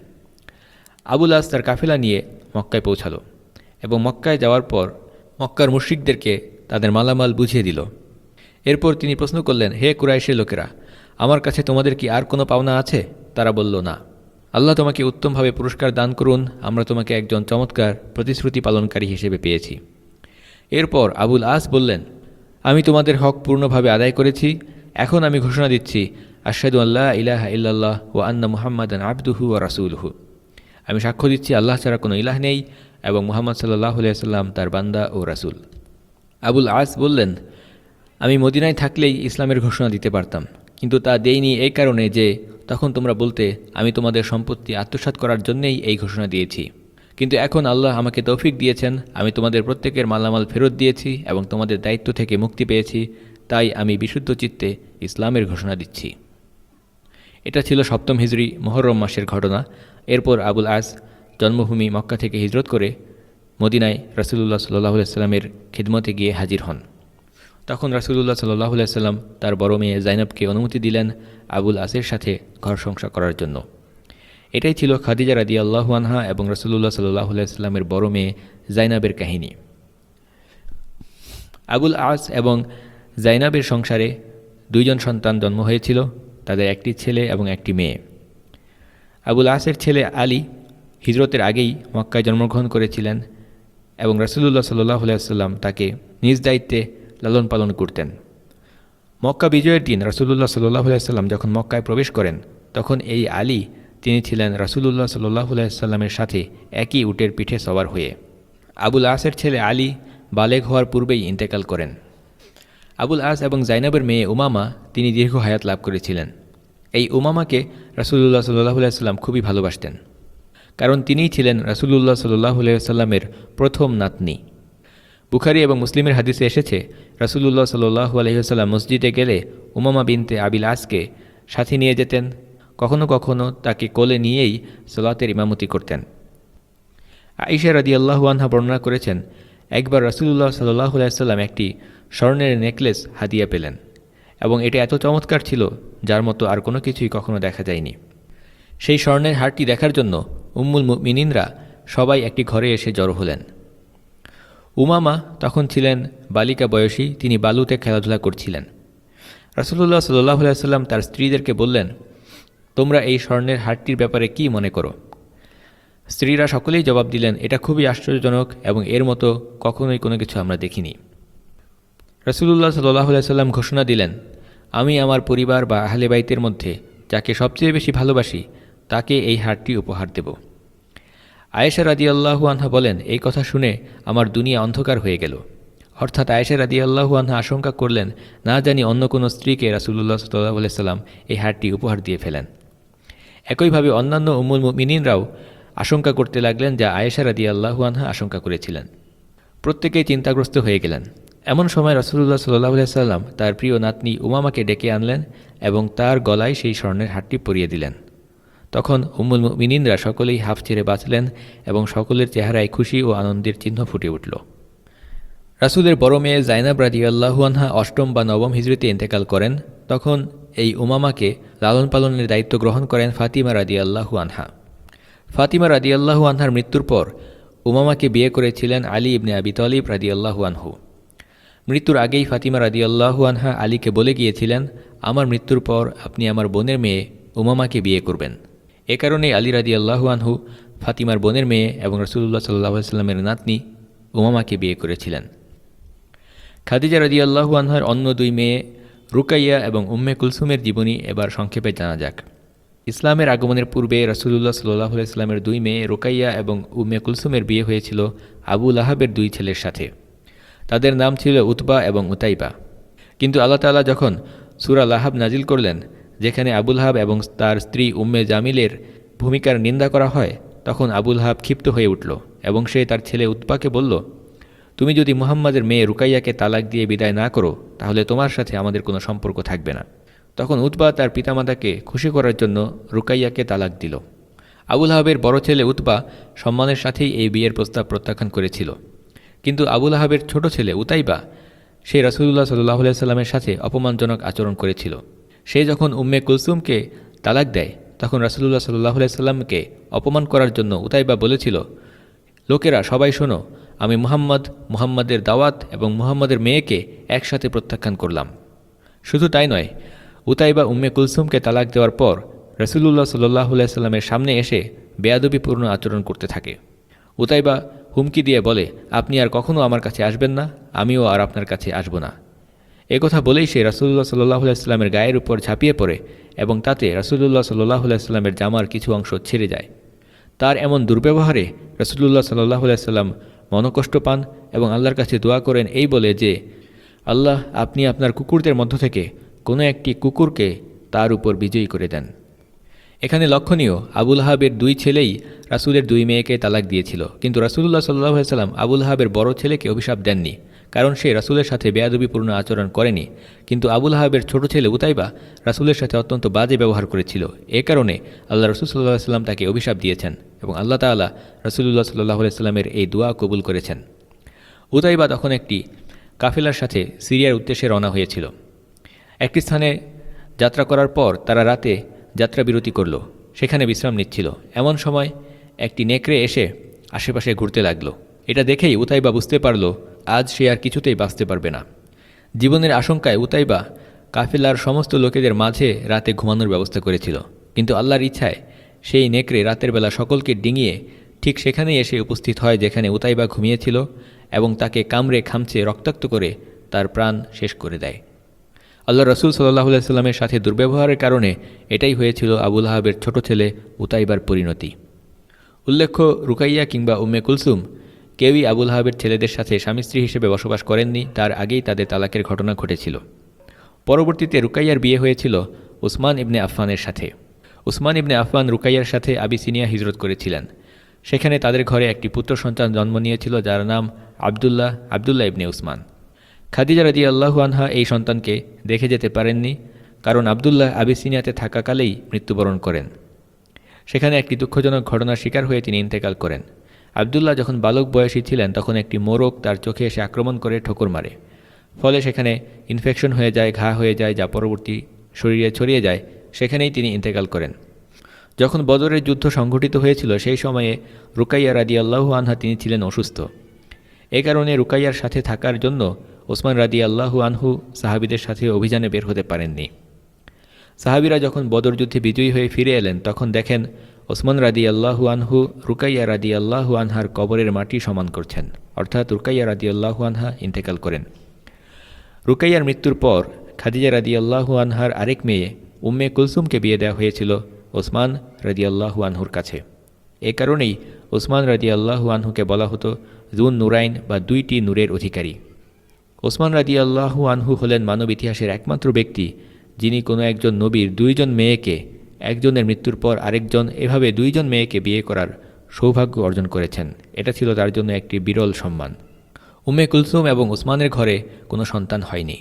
আবুল আস তার কাফেলা নিয়ে মক্কায় পৌঁছালো এবং মক্কায় যাওয়ার পর মক্কার মুশরিকদেরকে তাদের মালামাল বুঝিয়ে দিল। এরপর তিনি প্রশ্ন করলেন, হে কুরাইশের লোকেরা, আমার কাছে তোমাদের কি আর কোনো পাওনা আছে? তারা বলল, না। আল্লাহ তোমাকে উত্তমভাবে পুরস্কার দান করুন, আমরা তোমাকে একজন চমৎকার প্রতিশ্রুতি পালনকারী হিসেবে পেয়েছি। এরপর আবুল আস বললেন, আমি তোমাদের হক পূর্ণভাবে আদায় করেছি। এখন আমি ঘোষণা দিচ্ছি, আশহাদু আল্লা ইলাহা ইল্লাল্লাহ ওয়া আন্না মুহাম্মাদান আবদুহু ওয়া রাসূলুহু। আমি সাক্ষ্য দিচ্ছি আল্লাহ ছাড়া কোনো ইলাহ নেই এবং মুহাম্মদ সাল্লাল্লাহু আলাইহি ওয়াসাল্লাম তার বান্দা ও রাসূল। আবুল আস বললেন, আমি মদিনায় থাকলেই ইসলামের ঘোষণা দিতে পারতাম, কিন্তু তা দেইনি এই কারণে যে তখন তোমরা বলতে আমি তোমাদের সম্পত্তি আত্মসাৎ করার জন্যেই এই ঘোষণা দিয়েছি। কিন্তু এখন আল্লাহ আমাকে তৌফিক দিয়েছেন, আমি তোমাদের প্রত্যেকের মালামাল ফেরত দিয়েছি এবং তোমাদের দায়িত্ব থেকে মুক্তি পেয়েছি, তাই আমি বিশুদ্ধ চিত্তে ইসলামের ঘোষণা দিচ্ছি। এটা ছিল সপ্তম হিজরি মুহররম মাসের ঘটনা। এরপর আবুল আস জন্মভূমি মক্কা থেকে হিজরত করে মদিনায় রাসূলুল্লাহ সাল্লাল্লাহু আলাইহি ওয়াসাল্লামের খিদমতে গিয়ে হাজির হন। তখন রাসূলুল্লাহ সাল্লাল্লাহু আলাইহি ওয়াসাল্লাম তার বড় মেয়ে জাইনাবকে অনুমতি দিলেন আবুল আসের সাথে ঘর সংসার করার জন্য। এটাই ছিল খাদিজা রাদিয়াল্লাহু আনহা এবং রাসূলুল্লাহ সাল্লাল্লাহু আলাইহি ওয়াসাল্লামের বড় মেয়ে জাইনাবের কাহিনী। আবুল আস এবং জাইনাবের সংসারে দুইজন সন্তান জন্ম হয়েছিল, তাদের একটি ছেলে এবং একটি মেয়ে। আবুল আসের ছেলে আলী হিজরতের আগেই মক্কায় জন্মগ্রহণ করেছিলেন এবং রাসূলুল্লাহ সাল্লাল্লাহু আলাইহি ওয়াসাল্লাম তাকে নিজ দায়িত্বে লালন পালন করতেন। মক্কা বিজয়ের দিন রাসূলুল্লাহ সাল্লাল্লাহু আলাইহি ওয়াসাল্লাম যখন মক্কায় প্রবেশ করেন তখন এই আলী তিনি ছিলেন রাসূলুল্লাহ সাল্লাল্লাহু আলাইহি ওয়াসাল্লামের সাথে একই উটের পিঠে সওয়ার হয়ে। আবুল আসের ছেলে আলী বালেগ হওয়ার পূর্বেই ইন্তেকাল করেন। আবুল আস এবং জাইনাবের মেয়ে উমামা তিনি দীর্ঘ হায়াত লাভ করেছিলেন। এই উমামাকে রাসূলুল্লাহ সাল্লাল্লাহু আলাইহি ওয়াসাল্লাম খুবই ভালোবাসতেন, কারণ তিনিই ছিলেন রাসূলুল্লাহ সাল্লাল্লাহু আলাইহি ওয়াসাল্লামের প্রথম নাতনি। বুখারী এবং মুসলিমের হাদিসে এসেছে, রাসূলুল্লাহ সাল্লাল্লাহু আলাইহি ওয়াসাল্লাম মসজিদে গেলে উমামা বিনতে আবিল আসকে সাথে নিয়ে যেতেন, কখনো কখনো তাকে কোলে নিয়েই সালাতের ইমামতি করতেন। আয়েশা রাদিয়াল্লাহু আনহা বর্ণনা করেছেন, একবার রাসূলুল্লাহ সাল্লাল্লাহু আলাইহি ওয়াসাল্লাম একটি স্বর্ণের নেকলেস হাদিয়া পেলেন এবং এটা এত চমৎকার ছিল যার মতো আর কোনো কিছুই কখনো দেখা যায়নি। সেই স্বর্ণের হারটি দেখার জন্য উম্মুল মুমিনিনরা সবাই একটি ঘরে এসে জড়ো হলেন। উমামা তখন ছিলেন বালিকা বয়সী, তিনি বালুতে খেলাধুলা করছিলেন। রাসূলুল্লাহ সাল্লাল্লাহু আলাইহি ওয়াসাল্লাম তার স্ত্রীদেরকে বললেন, তোমরা এই স্বর্ণের হারটির ব্যাপারে কি মনে করো? স্ত্রীরা সকলেই জবাব দিলেন, এটা খুবই আশ্চর্যজনক এবং এর মতো কখনোই কোনো কিছু আমরা দেখিনি। রাসূলুল্লাহ সাল্লাল্লাহু আলাইহি ওয়াসাল্লাম ঘোষণা দিলেন, আমি আমার পরিবার বা আহলে বাইতের মধ্যে যাকে সবচেয়ে বেশি ভালোবাসি তাকে এই হারটি উপহার দেব। আয়েশা রাদিয়াল্লাহু আনহা বলেন, এই কথা শুনে আমার দুনিয়া অন্ধকার হয়ে গেল। অর্থাৎ আয়েশা রাদিয়াল্লাহু আনহা আশঙ্কা করলেন, না জানি অন্য কোনো স্ত্রীকে রাসূলুল্লাহ সাল্লাল্লাহু আলাইহি সাল্লাম এই হারটি উপহার দিয়ে ফেলেন। একইভাবে অন্যান্য উম্মুল মুমিনিনরাও আশঙ্কা করতে লাগলেন যা আয়েশা রাদিয়াল্লাহু আনহা আশঙ্কা করেছিলেন। প্রত্যেকেই চিন্তাগ্রস্ত হয়ে গেলেন। এমন সময় রাসূলুল্লাহ সাল্লাল্লাহু আলাইহি সাল্লাম তার প্রিয় নাতনি উমামাকে ডেকে আনলেন এবং তার গলায় সেই স্বর্ণের হারটি পরিয়ে দিলেন। তখন উম্মুল মুমিনিনরা সকলেই হাঁফ ছেড়ে বাঁচলেন এবং সকলের চেহারায় খুশি ও আনন্দের চিহ্ন ফুটে উঠল। রাসূলের বড় মেয়ে জাইনাব রাদিয়াল্লাহু আনহা অষ্টম বা নবম হিজরিতে ইন্তেকাল করেন। তখন এই উমামাকে লালন পালনের দায়িত্ব গ্রহণ করেন ফাতিমা রাদিয়াল্লাহু আনহা। ফাতিমা রাদিয়াল্লাহু আনহার মৃত্যুর পর উমামাকে বিয়ে করেছিলেন আলী ইবনে আবি তালিব রাদিয়াল্লাহু আনহু। মৃত্যুর আগেই ফাতিমা রাদিয়াল্লাহু আনহা আলীকে বলে গিয়েছিলেন, আমার মৃত্যুর পর আপনি আমার বোনের মেয়ে উমামাকে বিয়ে করবেন। এ কারণেই আলী রাদিয়াল্লাহু আনহু ফাতিমার বোনের মেয়ে এবং রাসূলুল্লাহ সাল্লাল্লাহু আলাইহি সাল্লামের নাতনি উমামাকে বিয়ে করেছিলেন। খাদিজা রাদিয়াল্লাহু আনহার অন্য দুই মেয়ে রুকাইয়া এবং উম্মে কুলসুমের জীবনী এবার সংক্ষেপে জানা যাক। ইসলামের আগমনের পূর্বে রাসূলুল্লাহ সাল্লাল্লাহু আলাইহি সাল্লামের দুই মেয়ে রুকাইয়া এবং উম্মে কুলসুমের বিয়ে হয়েছিল আবু লাহাবের দুই ছেলের সাথে। তাদের নাম ছিল উতবা এবং উতাইবা। কিন্তু আল্লাহ তাআলা যখন সূরা লাহাব নাজিল করলেন, যেখানে আবুল হাব এবং তার স্ত্রী উম্মে জামিলের ভূমিকার নিন্দা করা হয়, তখন আবুল হাব ক্ষিপ্ত হয়ে উঠল এবং সে তার ছেলে উতবাকে বলল, তুমি যদি মুহাম্মাদের মেয়ে রুকাইয়াকে তালাক দিয়ে বিদায় না করো তাহলে তোমার সাথে আমাদের কোনো সম্পর্ক থাকবে না। তখন উতবা তার পিতামাতাকে খুশি করার জন্য রুকাইয়াকে তালাক দিল। আবুল হাবের বড় ছেলে উতবা সম্মানের সাথেই এই বিয়ের প্রস্তাব প্রত্যাখ্যান করেছিল। কিন্তু আবুল হাবের ছোট ছেলে উতাইবা সে রাসূলুল্লাহ সাল্লাল্লাহু আলাইহি সাল্লামের সাথে অপমানজনক আচরণ করেছিল। সে যখন উম্মে কুলসুমকে তালাক দেয় তখন রাসূলুল্লাহ সাল্লাল্লাহু আলাইহি সাল্লামকে অপমান করার জন্য উতাইবা বলেছিল, লোকেরা সবাই শোনো, আমি মুহাম্মদ, মুহাম্মাদের দাওয়াত এবং মুহাম্মাদের মেয়েকে একসাথে প্রত্যাখ্যান করলাম। শুধু তাই নয়, উতাইবা উম্মে কুলসুমকে তালাক দেওয়ার পর রাসূলুল্লাহ সাল্লাল্লাহু আলাইহি সাল্লামের সামনে এসে বেয়াদবিপূর্ণ আচরণ করতে থাকে। উতাইবা হুমকি দিয়ে বলে, আপনি আর কখনো আমার কাছে আসবেন না, আমিও আর আপনার কাছে আসব না। একথা বলেই সে রাসূলুল্লাহ সাল্লাল্লাহু আলাইহি সাল্লামের গায়ের উপর ঝাঁপিয়ে পড়ে এবং তাতে রাসূলুল্লাহ সাল্লাল্লাহু আলাইহি সাল্লামের জামার কিছু অংশ ছিঁড়ে যায়। তার এমন দুর্ব্যবহারে রাসূলুল্লাহ সাল্লাল্লাহু আলাইহি সাল্লাম মনকষ্ট পান এবং আল্লাহর কাছে দোয়া করেন এই বলে যে, আল্লাহ, আপনি আপনার কুকুরদের মধ্য থেকে কোনো একটি কুকুরকে তার উপর বিজয়ী করে দেন। এখানে লক্ষণীয়, আবুল হাবের দুই ছেলেই রাসূলের দুই মেয়েকে তালাক দিয়েছিল, কিন্তু রাসূলুল্লাহ সাল্লাল্লাহু আলাইহি সাল্লাম আবুল হাবের বড় ছেলেকে অভিশাপ দেননি, কারণ সে রাসূলের সাথে বেয়াদবিপূর্ণ আচরণ করেনি। কিন্তু আবুল হাবের ছোট ছেলে উতাইবা রাসূলের সাথে অত্যন্ত বাজে ব্যবহার করেছিল। এ কারণে আল্লাহ রাসূল সাল্লাল্লাহু আলাইহি সাল্লাম তাকে অভিশাপ দিয়েছেন এবং আল্লাহ তাআলা রাসূলুল্লাহ সাল্লাল্লাহু আলাইহি সাল্লামের এই দোয়া কবুল করেছেন। উতাইবা তখন একটি কাফেলার সাথে সিরিয়ার উদ্দেশ্যে রওনা হয়েছিল। একটি স্থানে যাত্রা করার পর তারা রাতে যাত্রা বিরতি করল, সেখানে বিশ্রাম নিচ্ছিল। এমন সময় একটি নেকড়ে এসে আশেপাশে ঘুরতে লাগল। এটা দেখেই উতাইবা বুঝতে পারল আজ সে আর কিছুতেই বাঁচতে পারবে না। জীবনের আশঙ্কায় উতাইবা কাফেলার সমস্ত লোকেদের মাঝে রাতে ঘুমানোর ব্যবস্থা করেছিল, কিন্তু আল্লাহর ইচ্ছায় সেই নেকড়ে রাতের বেলা সকলকে ডিঙিয়ে ঠিক সেখানেই এসে উপস্থিত হয় যেখানে উতাইবা ঘুমিয়েছিল এবং তাকে কামড়ে খামচে রক্তাক্ত করে তার প্রাণ শেষ করে দেয়। আল্লাহ রাসূল সাল্লাল্লাহু আলাইহি সাল্লামের সাথে দুর্ব্যবহারের কারণে এটাই হয়েছিল আবুল হাবের ছোট ছেলে উতাইবার পরিণতি। উল্লেখ্য, রুকাইয়া কিংবা উম্মে কুলসুম কেউই আবুল হাবের ছেলেদের সাথে স্বামী স্ত্রী হিসেবে বসবাস করেননি, তার আগেই তাদের তালাকের ঘটনা ঘটেছিল। পরবর্তীতে রুকাইয়ার বিয়ে হয়েছিল উসমান ইবনে আফফানের সাথে। উসমান ইবনে আফফান রুকাইয়ার সাথে আবিসিনিয়া হিজরত করেছিলেন। সেখানে তাদের ঘরে একটি পুত্র সন্তান জন্ম নিয়েছিল যার নাম আবদুল্লাহ আবদুল্লাহ ইবনে উসমান। খাদিজা রাদিয়াল্লাহু আনহা এই সন্তানকে দেখে যেতে পারেননি, কারণ আবদুল্লাহ আবিসিনিয়াতে থাকাকালেই মৃত্যুবরণ করেন। সেখানে একটি দুঃখজনক ঘটনার শিকার হয়ে তিনি ইন্তেকাল করেন। আবদুল্লাহ যখন বালক বয়সী ছিলেন তখন একটি মোরগ তার চোখে এসে আক্রমণ করে ঠোকর মারে, ফলে সেখানে ইনফেকশন হয়ে যায়, ঘা হয়ে যায়, যা পরবর্তী শরীরে ছড়িয়ে যায়। সেখানেই তিনি ইন্তেকাল করেন। যখন বদরের যুদ্ধ সংঘটিত হয়েছিল সেই সময়ে রুকাইয়া রাদিয়াল্লাহু আনহা তিনি ছিলেন অসুস্থ। এ কারণে রুকাইয়ার সাথে থাকার জন্য ওসমান রাদিয়াল্লাহু আনহু সাহাবীদের সাথে অভিযানে বের হতে পারেননি। সাহাবীরা যখন বদর যুদ্ধে বিজয়ী হয়ে ফিরে এলেন তখন দেখেন ওসমান রাদিয়াল্লাহু আনহু রুকাইয়া রাদিয়াল্লাহু আনহার কবরের মাটি সমান করছেন, অর্থাৎ রুকাইয়া রাদিয়াল্লাহু আনহা ইন্তেকাল করেন। রুকাইয়ার মৃত্যুর পর খাদিজা রাদিয়াল্লাহু আনহার আরেক মেয়ে উম্মে কুলসুমকে বিয়ে দেওয়া হয়েছিল ওসমান রাদিয়াল্লাহু আনহুর কাছে। এ কারণেই ওসমান রাদিয়াল্লাহু আনহুকে বলা হতো জুন নুরাইন বা দুইটি নূরের অধিকারী। ওসমান রাদিয়াল্লাহু আনহু হলেন মানব ইতিহাসের একমাত্র ব্যক্তি যিনি কোনো একজন নবীর দুইজন মেয়েকে, একজনের মৃত্যুর পর আরেকজন, এভাবে দুইজন মেয়েকে বিয়ে করার সৌভাগ্য অর্জন করেছেন। এটা ছিল তার জন্য একটি বিরল সম্মান। উম্মে কুলসুম এবং ওসমানের ঘরে কোনো সন্তান হয়নি।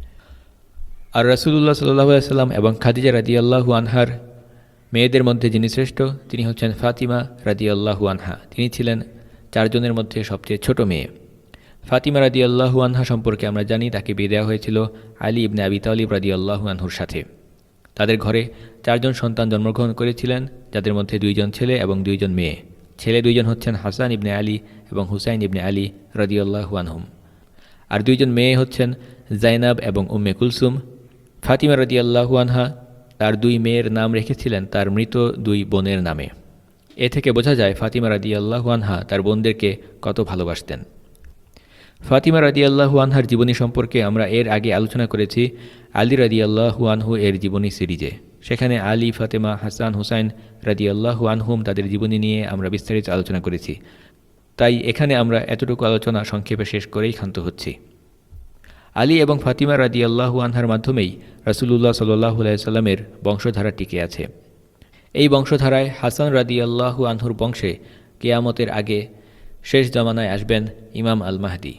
আর রাসূলুল্লাহ সাল্লাল্লাহু আলাইহি সাল্লাম এবং খাদিজা রাদিয়াল্লাহু আনহার মেয়েদের মধ্যে যিনি শ্রেষ্ঠ তিনি হচ্ছেন ফাতিমা রাদিয়াল্লাহু আনহা। তিনি ছিলেন চারজনের মধ্যে সবচেয়ে ছোট মেয়ে। ফাতিমা রাদিয়াল্লাহু আনহা সম্পর্কে আমরা জানি তাকে বিয়ে দেওয়া হয়েছিল আলী ইবনে আবি তালিব রাদিয়াল্লাহু আনহুর সাথে। তাদের ঘরে চারজন সন্তান জন্মগ্রহণ করেছিলেন, যাদের মধ্যে দুইজন ছেলে এবং দুইজন মেয়ে। ছেলে দুইজন হচ্ছেন হাসান ইবনে আলী এবং হুসাইন ইবনে আলী রাদিয়াল্লাহু আনহুম, আর দুইজন মেয়ে হচ্ছেন জাইনাব এবং উম্মে কুলসুম। ফাতিমা রাদিয়াল্লাহু আনহা তার দুই মেয়ের নাম রেখেছিলেন তার মৃত দুই বোনের নামে। এ থেকে বোঝা যায় ফাতিমা রাদিয়াল্লাহু আনহা তার বোনদেরকে কত ভালোবাসতেন। ফাতিমা রাদিয়াল্লাহু আনহার জীবনী সম্পর্কে আমরা এর আগে আলোচনা করেছি আলী রাদিয়াল্লাহু আনহু এর জীবনী সিরিজে। সেখানে আলী, ফাতেমা, হাসান, হুসাইন রাদিয়াল্লাহু আনহুম তাদের জীবনী নিয়ে আমরা বিস্তারিত আলোচনা করেছি। তাই এখানে আমরা এতটুকু আলোচনা সংক্ষেপে শেষ করেই ক্ষান্ত হচ্ছি। আলী এবং ফাতিমা রাদিয়াল্লাহু আনহার মাধ্যমেই রাসূলুল্লাহ সাল্লাল্লাহু আলাইহি সাল্লামের বংশধারা টিকে আছে। এই বংশধারায় হাসান রাদিয়াল্লাহু আনহুর বংশে কিয়ামতের আগে শেষ জামানায় আসবেন ইমাম আল মাহদি।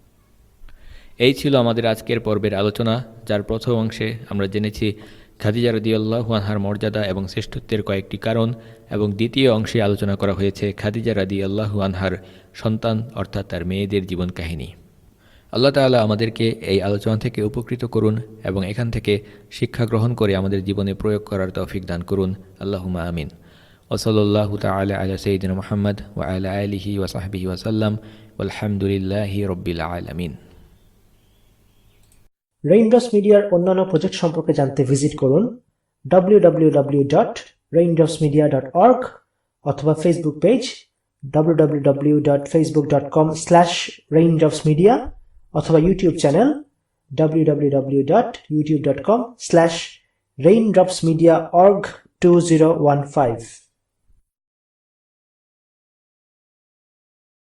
এই ছিল আমাদের আজকের পর্বের আলোচনা, যার প্রথম অংশে আমরা জেনেছি খাদিজা রাদিয়াল্লাহু আনহার মর্যাদা এবং শ্রেষ্ঠত্বের কয়েকটি কারণ, এবং দ্বিতীয় অংশে আলোচনা করা হয়েছে খাদিজা রাদিয়াল্লাহু আনহার সন্তান অর্থাৎ তার মেয়েদের জীবন কাহিনী। আল্লাহ তাআলা আমাদেরকে এই আলোচনা থেকে উপকৃত করুন এবং এখান থেকে শিক্ষা গ্রহণ করে আমাদের জীবনে প্রয়োগ করার তৌফিক দান করুন। আল্লাহুম্মা আমিন। ওয়াসাল্লাল্লাহু তাআলা আলা সাইয়্যিদিনা মুহাম্মদ ওয়া আলা আলিহি ওয়া সাহবিহি ওয়া সাল্লাম ওয়ালহামদুলিল্লাহি রাব্বিল আলামিন। রেইনড্রপস মিডিয়ার অন্যান্য প্রজেক্ট সম্পর্কে জানতে ভিজিট করুন W W W dot raindrops media dot org অথবা Facebook page W W W dot Facebook dot com slash raindrops media অথবা YouTube channel W W W dot YouTube dot com slash raindrops media org two zero one five.